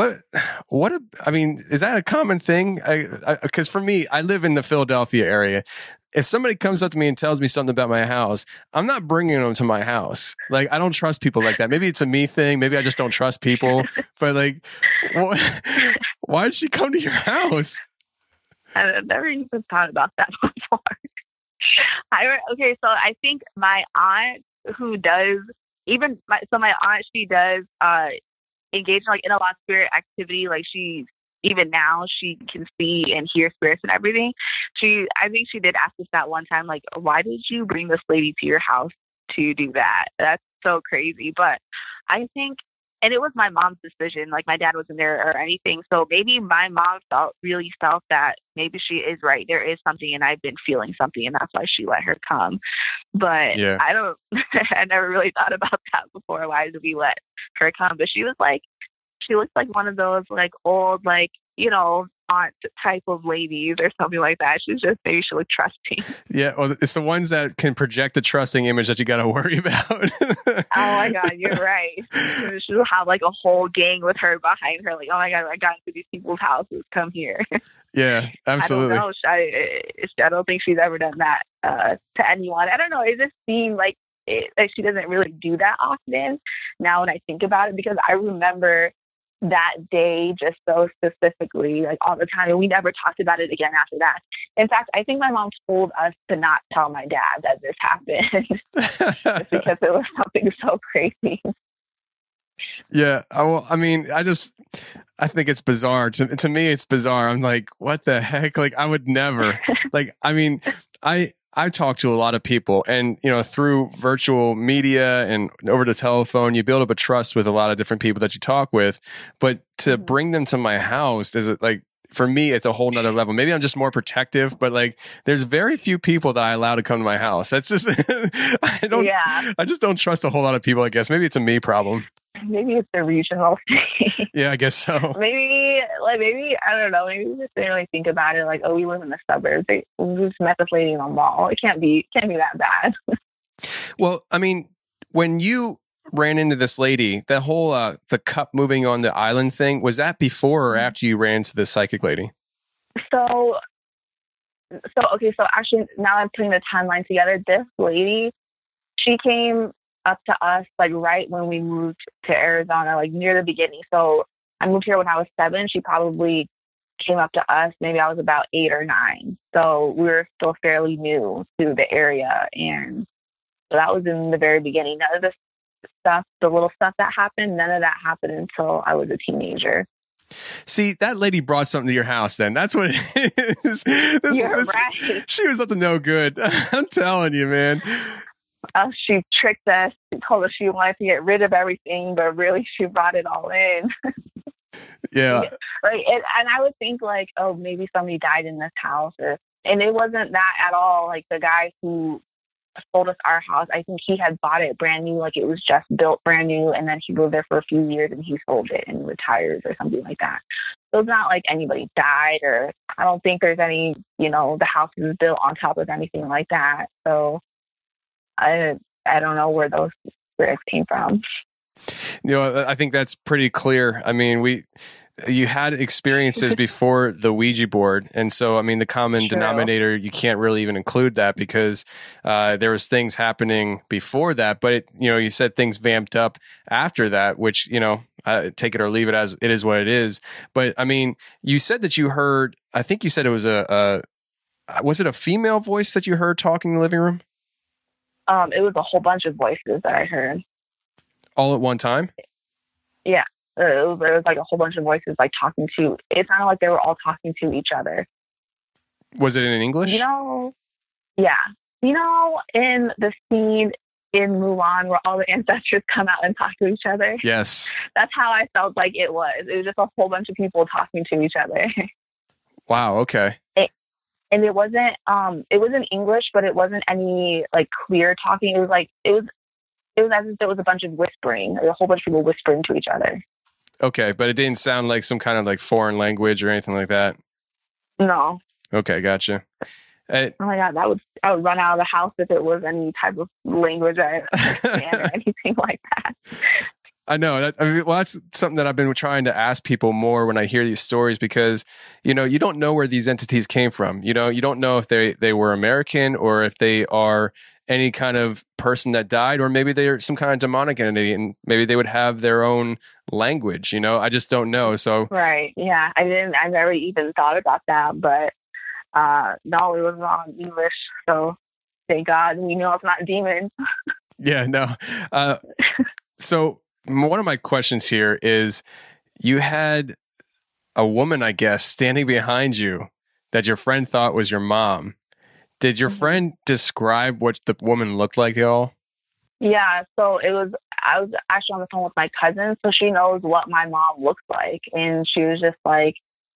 S9: I mean, is that a common thing? Because for me, I live in the Philadelphia area. If somebody comes up to me and tells me something about my house, I'm not bringing them to my house. Like, I don't trust people like that. Maybe it's a me thing. Maybe I just don't trust people. But like, why did she come to your house?
S10: I've never even thought about that before. Okay, so I think my aunt, who does my aunt, she does engage like in a lot of spirit activity. Like, she, even now, she can see and hear spirits and everything. I think she did ask us that one time, like, why did you bring this lady to your house to do that? That's so crazy. But I think, and it was my mom's decision, like, my dad wasn't there or anything. So maybe my mom really felt that maybe she is right. There is something and I've been feeling something and that's why she let her come. But yeah. I never really thought about that before. Why did we let her come? But she looked like one of those like old, like, you know, aunt type of ladies or something like that. Maybe she looked trusting. Yeah, well,
S9: it's the ones that can project the trusting image that you got to worry about.
S10: Oh my God, you're right. She'll have like a whole gang with her behind her. Like, oh my God, I got into these people's houses. Come here.
S9: Yeah, absolutely.
S10: I don't know. I don't think she's ever done that to anyone. I don't know. It just seemed like she doesn't really do that often now when I think about it, because I remember that day just so specifically, like all the time. And we never talked about it again after that. In fact, I think my mom told us to not tell my dad that this happened just because it was something so crazy.
S9: Yeah. Well, I mean, I think it's bizarre. To me, it's bizarre. I'm like, what the heck? Like, I would never, like, I mean, I talk to a lot of people, and, you know, through virtual media and over the telephone, you build up a trust with a lot of different people that you talk with. But to bring them to my house, for me, it's a whole nother level. Maybe I'm just more protective, but like, there's very few people that I allow to come to my house. That's just, I just don't trust a whole lot of people, I guess. Maybe it's a me problem.
S10: Maybe it's a regional thing.
S9: Yeah, I guess so.
S10: Maybe, I don't know. Maybe we just didn't really think about it. Like, oh, we live in the suburbs. We just met this lady in the mall. It can't be that bad.
S9: Well, I mean, when you ran into this lady, that whole the cup moving on the island thing, was that before or after you ran into this psychic lady?
S10: So actually, now I'm putting the timeline together. This lady, she came up to us like right when we moved to Arizona, like near the beginning. So I moved here when I was 7. She probably came up to us, maybe I was about 8 or 9. So we were still fairly new to the area. And so that was in the very beginning. None of the little stuff that happened, none of that happened until I was a teenager.
S9: See, that lady brought something to your house then. That's what it is.
S10: Right.
S9: She was up to no good. I'm telling you, man.
S10: She tricked us. She told us she wanted to get rid of everything, but really she brought it all in.
S9: Yeah.
S10: Right. And I would think like, oh, maybe somebody died in this house. And it wasn't that at all. Like the guy who sold us our house, I think he had bought it brand new. Like it was just built brand new. And then he lived there for a few years and he sold it and retired or something like that. So it's not like anybody died, or I don't think there's any, the house was built on top of anything like that. So I don't know where those spirits came from.
S9: I think that's pretty clear. I mean, you had experiences before the Ouija board. And so, I mean, the common denominator, you can't really even include that because there was things happening before that. But, you said things vamped up after that, which, take it or leave it as it is what it is. But, I mean, you said that you heard, I think you said it was was it a female voice that you heard talking in the living room?
S10: It was a whole bunch of voices that I heard.
S9: All at one time?
S10: Yeah. It was like a whole bunch of voices like talking to. It sounded like they were all talking to each other.
S9: Was it in English?
S10: Yeah. In the scene in Mulan where all the ancestors come out and talk to each other.
S9: Yes.
S10: That's how I felt like it was. It was just a whole bunch of people talking to each other.
S9: Wow. Okay.
S10: And it wasn't in English, but it wasn't any like clear talking. It was as if there was a bunch of whispering, a whole bunch of people whispering to each other.
S9: Okay, but it didn't sound like some kind of like foreign language or anything like that.
S10: No.
S9: Okay, gotcha.
S10: Oh my God, I would run out of the house if it was any type of language I understand or anything like that.
S9: I know that's something that I've been trying to ask people more when I hear these stories, because, you don't know where these entities came from. You don't know if they were American or if they are any kind of person that died, or maybe they're some kind of demonic entity and maybe they would have their own language. I just don't know. So
S10: right. Yeah. I never even thought about that, but no, it was all in English. So thank God we know it's not demons.
S9: Yeah, no. So one of my questions here is, you had a woman, I guess, standing behind you that your friend thought was your mom. Did your friend describe what the woman looked like at all? Yeah, so I was actually on the phone with my cousin, so she knows what my mom looks like. And she was just like,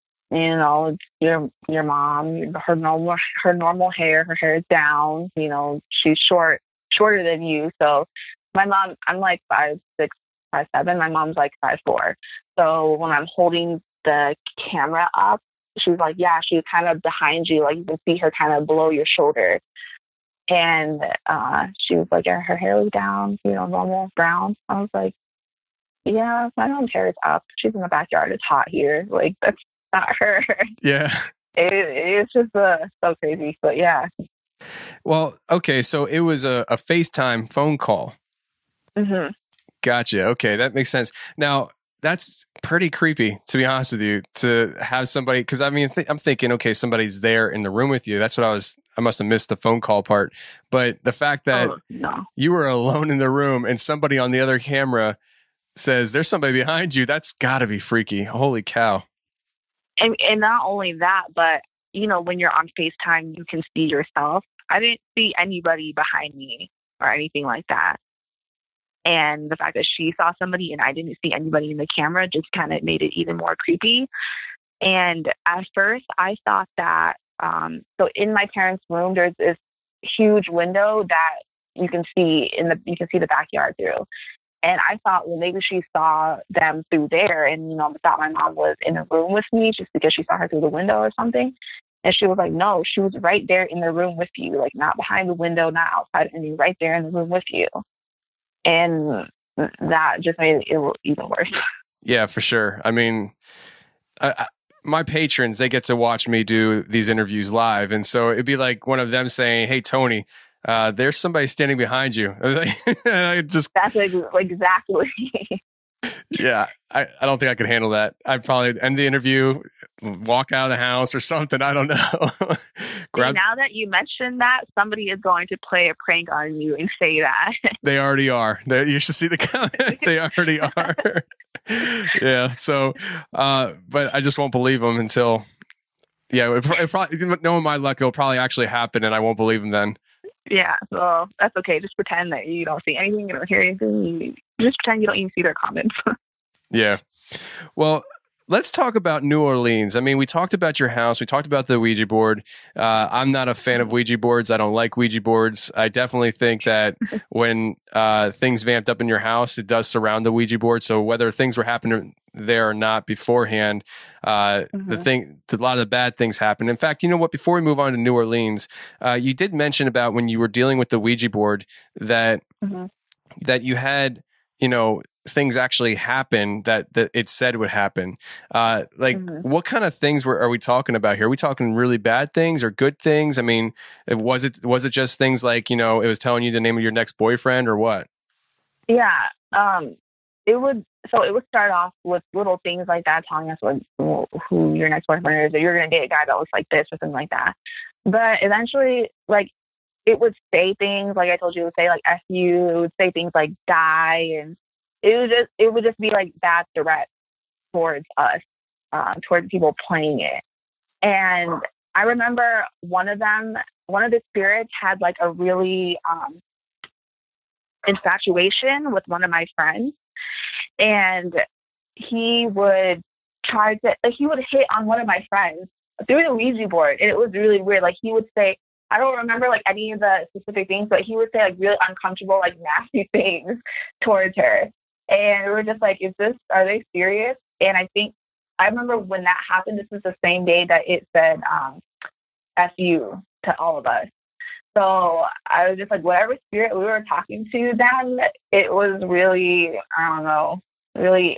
S9: your mom, her normal hair, her hair is down, she's shorter than you. So my mom, I'm like 5'6", 5'7". My mom's like 5'4". So when I'm holding the camera up, she's like, yeah, she's kind of behind you. Like you can see her kind of below your shoulder. And she was like, her hair was down, normal brown. I was like, yeah, my mom's hair is up. She's in the backyard. It's hot here. Like, that's not her. Yeah. It's just so crazy. But yeah. Well, okay. So it was a FaceTime phone call. Mm-hmm. Gotcha. Okay. That makes sense. Now, that's pretty creepy, to be honest with you, to have somebody, because I mean, I'm thinking, okay, somebody's there in the room with you. That's what I must have missed the phone call part. But the fact that you were alone in the room and somebody on the other camera says there's somebody behind you, that's got to be freaky. Holy cow. And not only that, but, when you're on FaceTime, you can see yourself. I didn't see anybody behind me or anything like that. And the fact that she saw somebody and I didn't see anybody in the camera just kind of made it even more creepy. And at first I thought that, so in my parents' room, there's this huge window that you can see the backyard through. And I thought, well, maybe she saw them through there and, thought my mom was in a room with me just because she saw her through the window or something. And she was like, no, she was right there in the room with you, like not behind the window, not outside, and right there in the room with you. And that just made it even worse. Yeah, for sure. I mean, my patrons, they get to watch me do these interviews live. And so it'd be like one of them saying, hey, Tony, there's somebody standing behind you. That's exactly. Yeah, I don't think I could handle that. I'd probably end the interview, walk out of the house or something. I don't know. Now that you mentioned that, somebody is going to play a prank on you and say that. They already are. You should see the comment. They already are. Yeah. So, but I just won't believe them until, it probably, knowing my luck, it'll probably actually happen and I won't believe them then. Yeah, well, that's okay. Just pretend that you don't see anything, you don't hear anything. Just pretend you don't even see their comments. Yeah. Well, let's talk about New Orleans. I mean, we talked about your house. We talked about the Ouija board. I'm not a fan of Ouija boards. I don't like Ouija boards. I definitely think that when things vamped up in your house, it does surround the Ouija board. So whether things were happening there or not beforehand, a lot of the bad things happen. In fact, you know what? Before we move on to New Orleans, you did mention about when you were dealing with the Ouija board that that you had, things actually happen that it said would happen. What kind of things are we talking about here? Are we talking really bad things or good things? I mean, was it just things like, it was telling you the name of your next boyfriend or what? Yeah. It would start off with little things like that, telling us who your next boyfriend is, or you're going to date a guy that looks like this or something like that. But eventually, it would say things, like I told you, it would say F you, it would say things like die, and it would just be like bad threats.
S10: towards us, towards people playing it. And I remember one of the spirits had like a really infatuation with one of my friends, and he would he would hit on one of my friends through the Ouija board, and it was really weird. Like, he would say, I don't remember like any of the specific things, but he would say like really uncomfortable, like nasty things towards her. And we were just like, are they serious? And I remember when that happened, this was the same day that it said, F you to all of us. So I was just like, whatever spirit we were talking to then, it was really, I don't know, really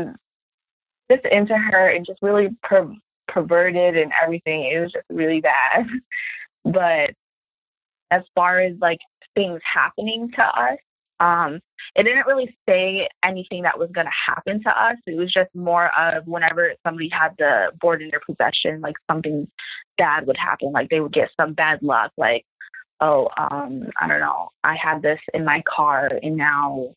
S10: into her, and just really perverted and everything. It was just really bad. But as far as like things happening to us, it didn't really say anything that was going to happen to us. It was just more of whenever somebody had the board in their possession, like something bad would happen. Like they would get some bad luck. Like, oh, I don't know, I had this in my car and now,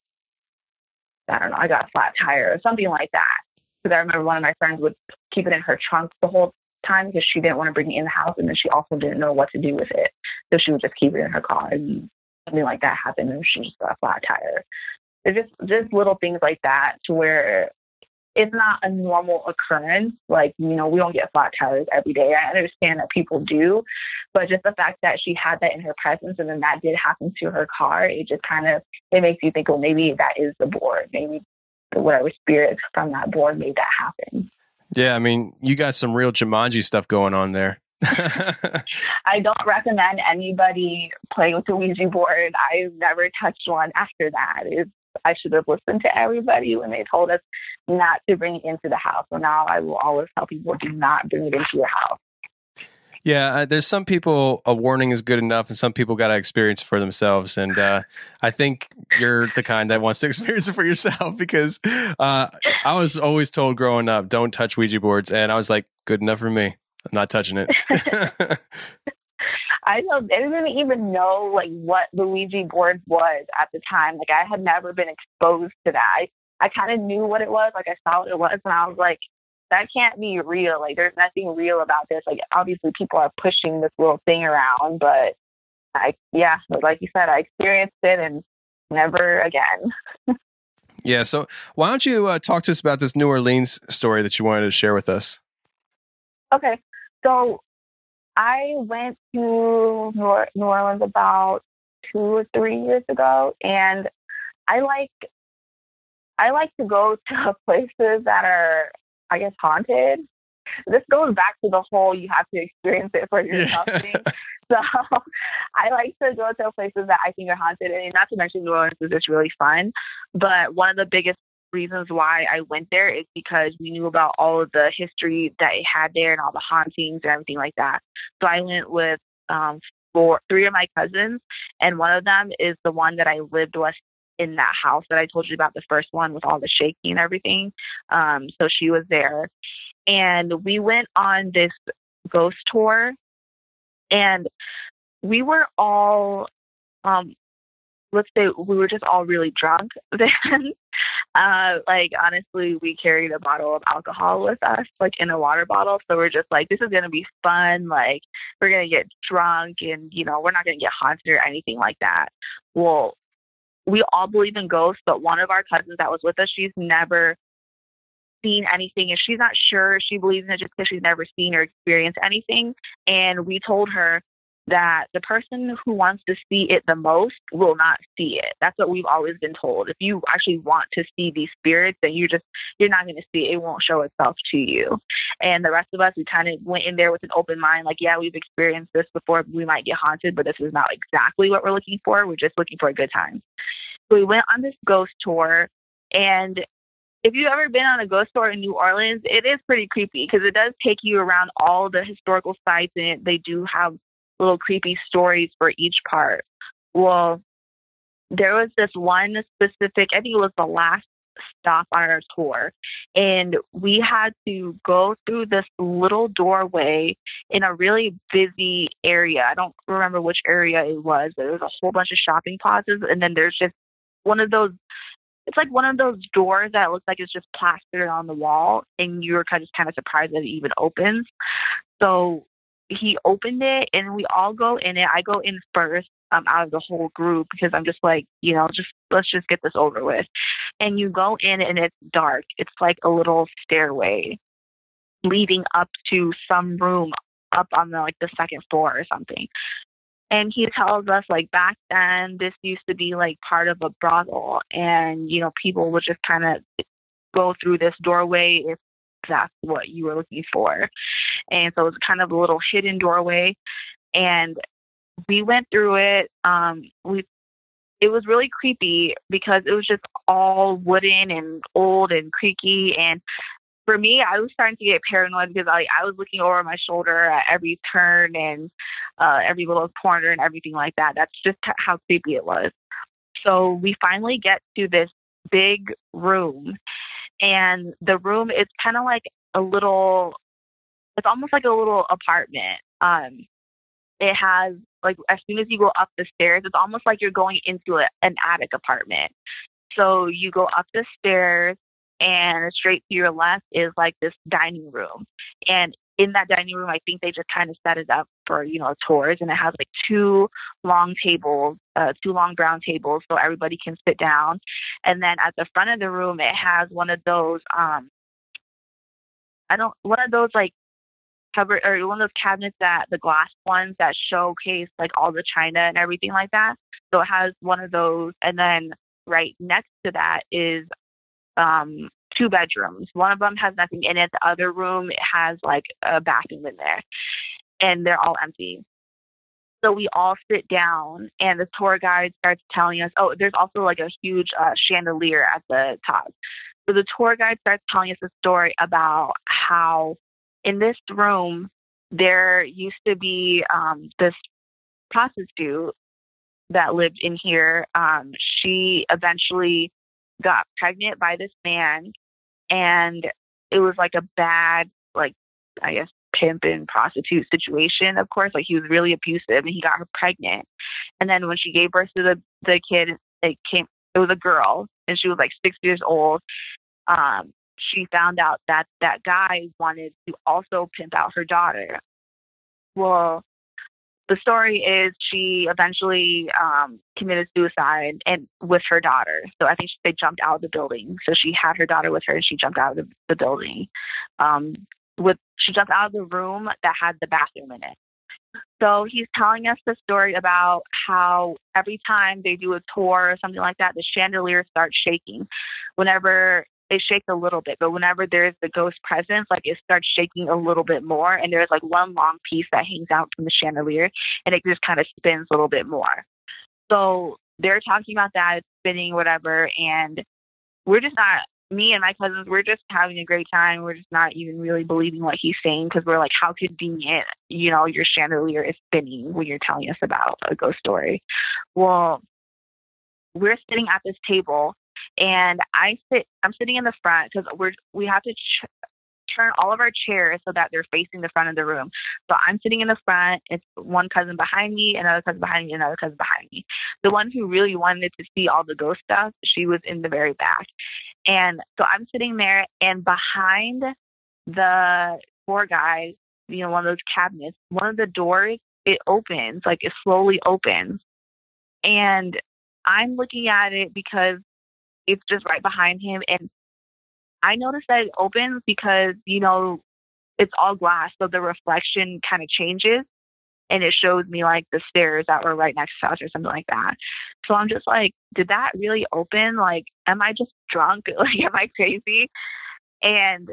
S10: I don't know, I got a flat tire or something like that. Because I remember one of my friends would keep it in her trunk the whole time because she didn't want to bring it in the house, and then she also didn't know what to do with it. So she would just keep it in her car, and something like that happened, and she just got a flat tire. It's just little things like that, to where it's not a normal occurrence. Like, you know, we don't get flat tires every day. I understand that people do, but just the fact that she had that in her presence and then that did happen to her car, it just kind of, it makes you think, well, maybe that is the board. Maybe whatever spirits from that board made that happen.
S9: Yeah, I mean, you got some real Jumanji stuff going on there.
S10: I don't recommend anybody playing with the Ouija board. I've never touched one after that. I should have listened to everybody when they told us not to bring it into the house. So now I will always tell people, do not bring it into your house.
S9: Yeah, there's some people a warning is good enough, and some people got to experience it for themselves. And I think you're the kind that wants to experience it for yourself, because I was always told growing up, don't touch Ouija boards. And I was like, good enough for me. I'm not touching it.
S10: I didn't even know like what the Ouija board was at the time. Like, I had never been exposed to that. I kind of knew what it was. Like, I saw what it was, and I was like, that can't be real. Like, there's nothing real about this. Like, obviously people are pushing this little thing around, but like you said, I experienced it and never again.
S9: Yeah. So why don't you talk to us about this New Orleans story that you wanted to share with us?
S10: Okay. So I went to New Orleans about 2 or 3 years ago, and I like to go to places that are, I guess, haunted. This goes back to the whole you have to experience it for yourself thing. So I like to go to places that I think are haunted, and not to mention New Orleans is just really fun. But one of the biggest reasons why I went there is because we knew about all of the history that it had there and all the hauntings and everything like that. So I went with 3 of my cousins, and one of them is the one that I lived with in that house that I told you about, the first one with all the shaking and everything. So she was there, and we went on this ghost tour, and we were all, let's say we were just all really drunk then. Like, honestly, we carried a bottle of alcohol with us, like in a water bottle. So we're just like, this is going to be fun. Like, we're going to get drunk and, you know, we're not going to get haunted or anything like that. Well, we all believe in ghosts, but one of our cousins that was with us, she's never seen anything, and she's not sure she believes in it just because she's never seen or experienced anything. And we told her that the person who wants to see it the most will not see it. That's what we've always been told. If you actually want to see these spirits, then you're not going to see it. It won't show itself to you. And the rest of us, we kind of went in there with an open mind, like, yeah, we've experienced this before. We might get haunted, but this is not exactly what we're looking for. We're just looking for a good time. So we went on this ghost tour, and if you've ever been on a ghost tour in New Orleans, it is pretty creepy because it does take you around all the historical sites, and they do have little creepy stories for each part. Well, there was this one specific, I think it was the last stop on our tour, and we had to go through this little doorway in a really busy area. I don't remember which area it was, but there was a whole bunch of shopping plazas, and then there's just one of those it's like one of those doors that looks like it's just plastered on the wall, and you're kind of surprised that it even opens. So he opened it, and we all go in it. I go in first out of the whole group because I'm just like, let's just get this over with. And you go in, and it's dark. It's like a little stairway leading up to some room up on the second floor or something. And he tells us, like, back then, this used to be, like, part of a brothel. And, people would just kind of go through this doorway if that's what you were looking for. And so it was kind of a little hidden doorway. And we went through it. It was really creepy because it was just all wooden and old and creaky. And for me, I was starting to get paranoid because I was looking over my shoulder at every turn and every little corner and everything like that. That's just how creepy it was. So we finally get to this big room, and the room is kind of like it's almost like a little apartment. It has, like, as soon as you go up the stairs, it's almost like you're going into an attic apartment. So you go up the stairs, and straight to your left is like this dining room. And in that dining room, I think they just kind of set it up for, tours. And it has like two long brown tables so everybody can sit down. And then at the front of the room, it has one of those, like cover, or one of those cabinets, that the glass ones that showcase like all the china and everything like that. So it has one of those. And then right next to that is two bedrooms. One of them has nothing in it. The other room, it has like a bathroom in there, and they're all empty. So we all sit down, and the tour guide starts telling us, there's also like a huge chandelier at the top. So the tour guide starts telling us a story about how in this room there used to be this prostitute that lived in here. She eventually got pregnant by this man, and it was like a bad, like, I guess, pimp and prostitute situation, of course. Like, he was really abusive, and he got her pregnant. And then when she gave birth to the kid, it was a girl, and she was like 6 years old. She found out that that guy wanted to also pimp out her daughter. Well, the story is she eventually committed suicide and with her daughter. So I think they jumped out of the building. So she had her daughter with her, and she jumped out of the building. She jumped out of the room that had the bathroom in it. So he's telling us the story about how every time they do a tour or something like that, the chandelier starts shaking. Whenever it shakes a little bit, but whenever there's the ghost presence, like, it starts shaking a little bit more. And there's like one long piece that hangs out from the chandelier, and it just kind of spins a little bit more. So they're talking about that, it's spinning, whatever. And we're just not, me and my cousins, we're just having a great time. We're just not even really believing what he's saying, because we're like, how convenient, your chandelier is spinning when you're telling us about a ghost story. Well, we're sitting at this table, and I'm sitting in the front because we have to turn all of our chairs so that they're facing the front of the room. So I'm sitting in the front. It's one cousin behind me, another cousin behind me, another cousin behind me. The one who really wanted to see all the ghost stuff, she was in the very back. And so I'm sitting there, and behind the tour guide, one of those cabinets, one of the doors, it opens, like it slowly opens. And I'm looking at it because it's just right behind him. And I noticed that it opens because, it's all glass. So the reflection kind of changes, and it shows me like the stairs that were right next to us or something like that. So I'm just like, did that really open? Like, am I just drunk? Like, am I crazy? And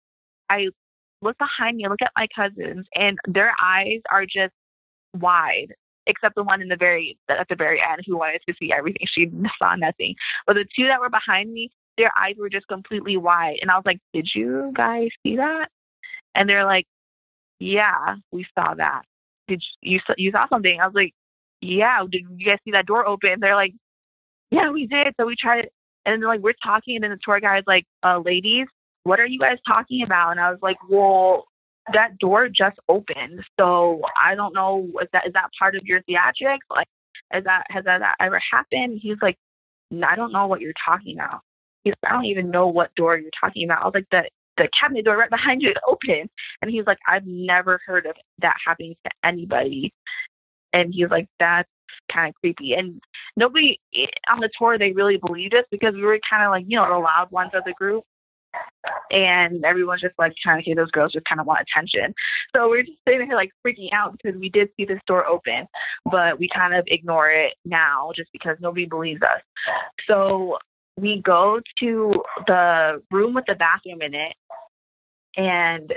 S10: I look behind me, I look at my cousins, and their eyes are just wide, except the one at the very end who wanted to see everything. She saw nothing. But the two that were behind me, their eyes were just completely wide. And I was like, did you guys see that? And they're like, yeah, we saw that. Did you saw something? I was like, yeah, did you guys see that door open? They're like, yeah, we did. So we tried it. And then, like, we're talking, and then the tour guide's like, ladies, what are you guys talking about? And I was like, well, that door just opened. So I don't know, is that part of your theatrics? Like, has that ever happened? He's like, I don't know what you're talking about. He's like, I don't even know what door you're talking about. I was like, the cabinet door right behind you is open. And he's like, I've never heard of that happening to anybody. And he's like, that's kind of creepy. And nobody on the tour, they really believed us because we were kind of like, you know, the loud ones of the group. And everyone's just like, kind of, hey, those girls just kind of want attention. So we're just sitting here like freaking out because we did see this door open, but we kind of ignore it now just because nobody believes us. So we go to the room with the bathroom in it, and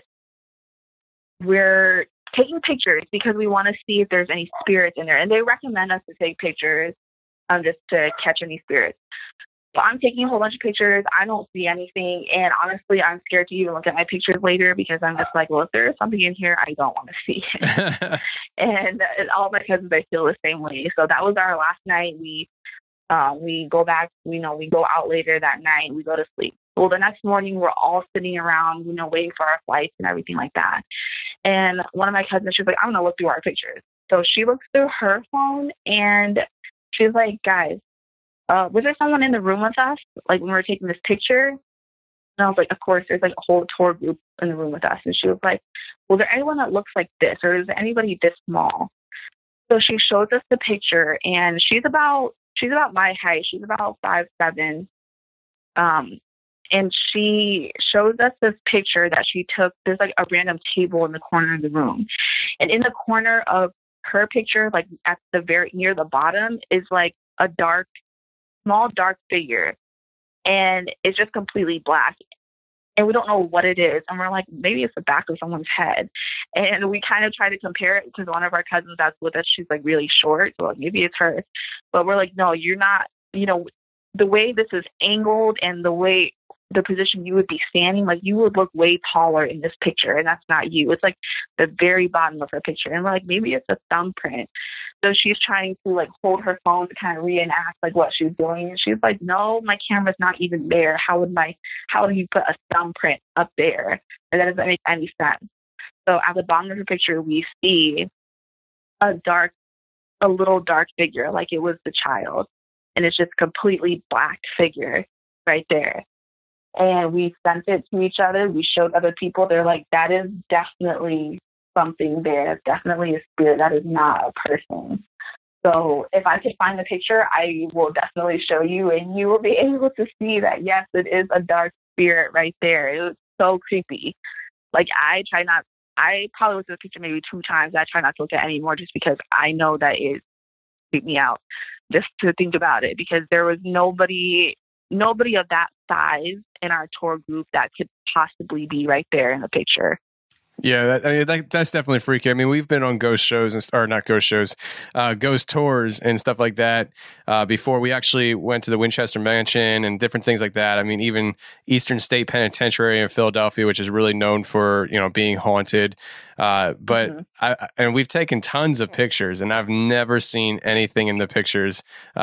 S10: we're taking pictures because we want to see if there's any spirits in there. And they recommend us to take pictures just to catch any spirits. So I'm taking a whole bunch of pictures. I don't see anything. And honestly, I'm scared to even look at my pictures later because I'm just like, well, if there's something in here, I don't want to see it. and all my cousins, I feel the same way. So that was our last night. We go back, we go out later that night. We go to sleep. Well, the next morning, we're all sitting around, waiting for our flights and everything like that. And one of my cousins, she's like, I'm going to look through our pictures. So she looks through her phone and she's like, guys, was there someone in the room with us, like when we were taking this picture? And I was like, of course, there's like a whole tour group in the room with us. And she was like, well, is there anyone that looks like this, or is there anybody this small? So she shows us the picture, and she's about my height. She's about 5'7". And she shows us this picture that she took. There's like a random table in the corner of the room, and in the corner of her picture, like at the very near the bottom, is like a small dark figure, and it's just completely black, and we don't know what it is. And we're like, maybe it's the back of someone's head. And we kind of try to compare it because one of our cousins that's with us, she's like really short, so like maybe it's her. But we're like, no, you're not. The way this is angled and the position you would be standing, like you would look way taller in this picture, and that's not you. It's like the very bottom of her picture. And we're like, maybe it's a thumbprint. So she's trying to like hold her phone to kind of reenact like what she's doing. And she's like, no, my camera's not even there. How would you put a thumbprint up there? And that doesn't make any sense. So at the bottom of her picture, we see a little dark figure, like it was the child. And it's just completely black figure right there. And we sent it to each other. We showed other people. They're like, that is definitely something there. That's definitely a spirit. That is not a person. So if I could find the picture, I will definitely show you, and you will be able to see that, yes, it is a dark spirit right there. It was so creepy. Like I probably looked at the picture maybe 2 times. I try not to look at it anymore just because I know that it creeped me out just to think about it, because there was nobody of that size in our tour group that could possibly be right there in the picture.
S9: Yeah, that's definitely freaky. I mean, we've been on ghost shows ghost tours and stuff like that before. We actually went to the Winchester Mansion and different things like that. I mean, even Eastern State Penitentiary in Philadelphia, which is really known for being haunted. But and we've taken tons of pictures, and I've never seen anything in the pictures.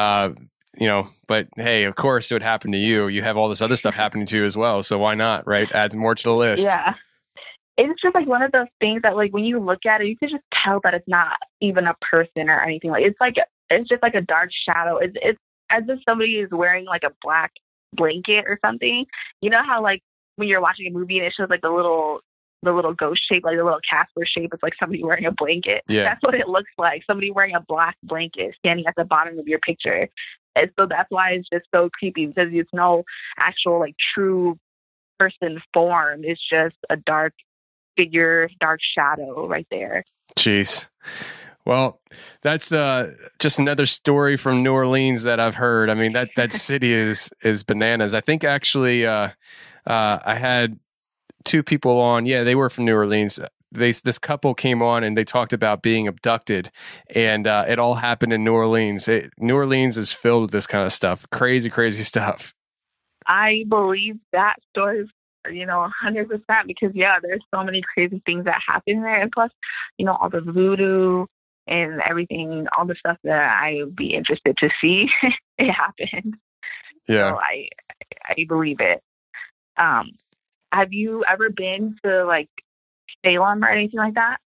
S9: But hey, of course it would happen to you. You have all this other stuff happening to you as well. So why not, right? Add more to the list.
S10: Yeah. It's just like one of those things that like when you look at it, you can just tell that it's not even a person or anything. Like it's just like a dark shadow. It's as if somebody is wearing like a black blanket or something. You know how like when you're watching a movie and it shows like the little ghost shape, like the little Casper shape, it's like somebody wearing a blanket.
S9: Yeah.
S10: That's what it looks like. Somebody wearing a black blanket standing at the bottom of your picture. And so that's why it's just so creepy, because it's no actual like true person form. It's just a dark figure, dark shadow right there. Jeez.
S9: Well, that's just another story from New Orleans that I've heard. I mean, that city is bananas. I think actually I had 2 people on. Yeah, they were from New Orleans. This couple came on and they talked about being abducted, and it all happened in New Orleans. New Orleans is filled with this kind of stuff. Crazy, crazy stuff.
S10: I believe that story, 100%, because there's so many crazy things that happen there. And plus, all the voodoo and everything, all the stuff that I would be interested to see, it happened.
S9: Yeah.
S10: So I believe it. Have you ever been to like Salem or anything like that?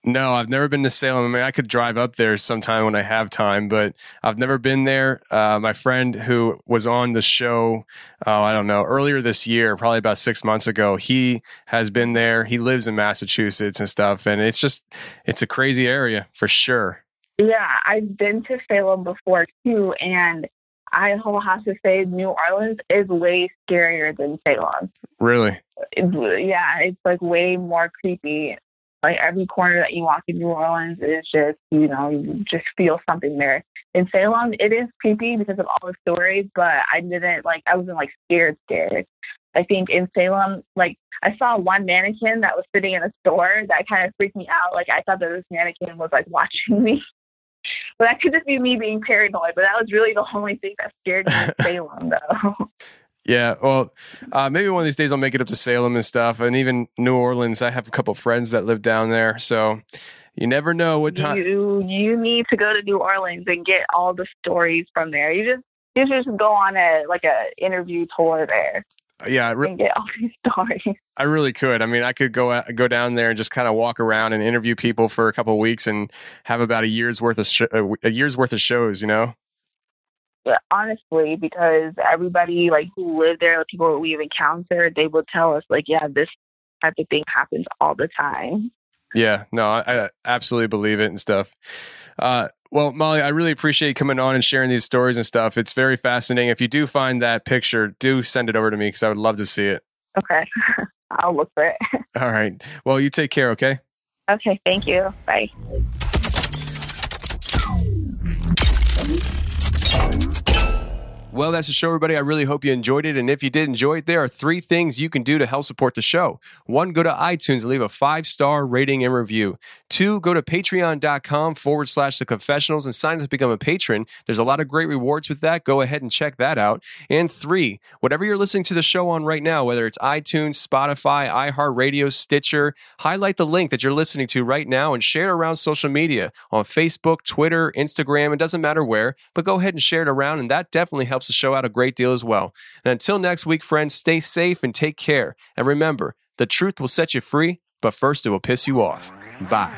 S9: No, I've never been to Salem. I mean, I could drive up there sometime when I have time, but I've never been there. My friend who was on the show, I don't know, earlier this year, probably about 6 months ago, he has been there. He lives in Massachusetts and stuff, and it's a crazy area for sure.
S10: Yeah, I've been to Salem before too, and I will have to say New Orleans is way scarier than Salem.
S9: Really?
S10: It's like way more creepy. Like every corner that you walk in New Orleans is just, you just feel something there. In Salem, it is creepy because of all the stories, but I wasn't scared. I think in Salem, I saw one mannequin that was sitting in a store that kind of freaked me out. Like I thought that this mannequin was watching me. But that could just be me being paranoid. But that was really the only thing that scared me in Salem, though.
S9: Yeah, well, maybe one of these days I'll make it up to Salem and stuff, and even New Orleans. I have a couple friends that live down there, so you never know what time.
S10: You need to go to New Orleans and get all the stories from there. You just go on a interview tour there.
S9: Yeah,
S10: and get all these stories.
S9: I really could. I mean, I could go down there and just kind of walk around and interview people for a couple of weeks and have about a year's worth of shows.
S10: Yeah, honestly, because everybody who lived there, the people we've encountered, they would tell us this type of thing happens all the time.
S9: Yeah, no, I absolutely believe it and stuff. Well, Molly, I really appreciate you coming on and sharing these stories and stuff. It's very fascinating. If you do find that picture, do send it over to me because I would love to see it.
S10: Okay, I'll look for it.
S9: All right. Well, you take care, okay?
S10: Okay, thank you. Bye.
S9: Well, that's the show, everybody. I really hope you enjoyed it. And if you did enjoy it, there are 3 things you can do to help support the show. 1, go to iTunes and leave a 5-star rating and review. 2, go to patreon.com/theconfessionals and sign up to become a patron. There's a lot of great rewards with that. Go ahead and check that out. And 3, whatever you're listening to the show on right now, whether it's iTunes, Spotify, iHeartRadio, Stitcher, highlight the link that you're listening to right now and share it around social media on Facebook, Twitter, Instagram. It doesn't matter where, but go ahead and share it around, and that definitely helps the show out a great deal as well. And until next week, friends, stay safe and take care. And remember, the truth will set you free, but first it will piss you off. Bye.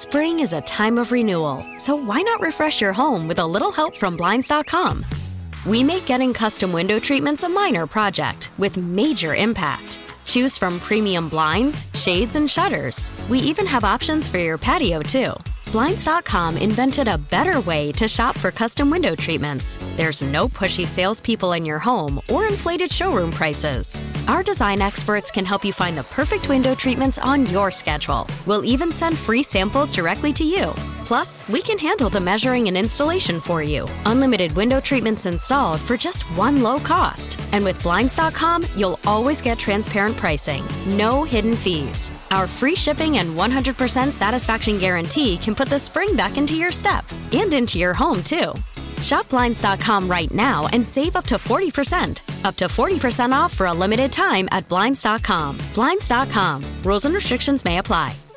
S11: Spring is a time of renewal, so why not refresh your home with a little help from Blinds.com? We make getting custom window treatments a minor project with major impact. Choose from premium blinds, shades, and shutters. We even have options for your patio, too. Blinds.com invented a better way to shop for custom window treatments. There's no pushy salespeople in your home or inflated showroom prices. Our design experts can help you find the perfect window treatments on your schedule. We'll even send free samples directly to you. Plus, we can handle the measuring and installation for you. Unlimited window treatments installed for just one low cost. And with Blinds.com, you'll always get transparent pricing. No hidden fees. Our free shipping and 100% satisfaction guarantee can put the spring back into your step and into your home, too. Shop Blinds.com right now and save up to 40%. Up to 40% off for a limited time at Blinds.com. Blinds.com. Rules and restrictions may apply.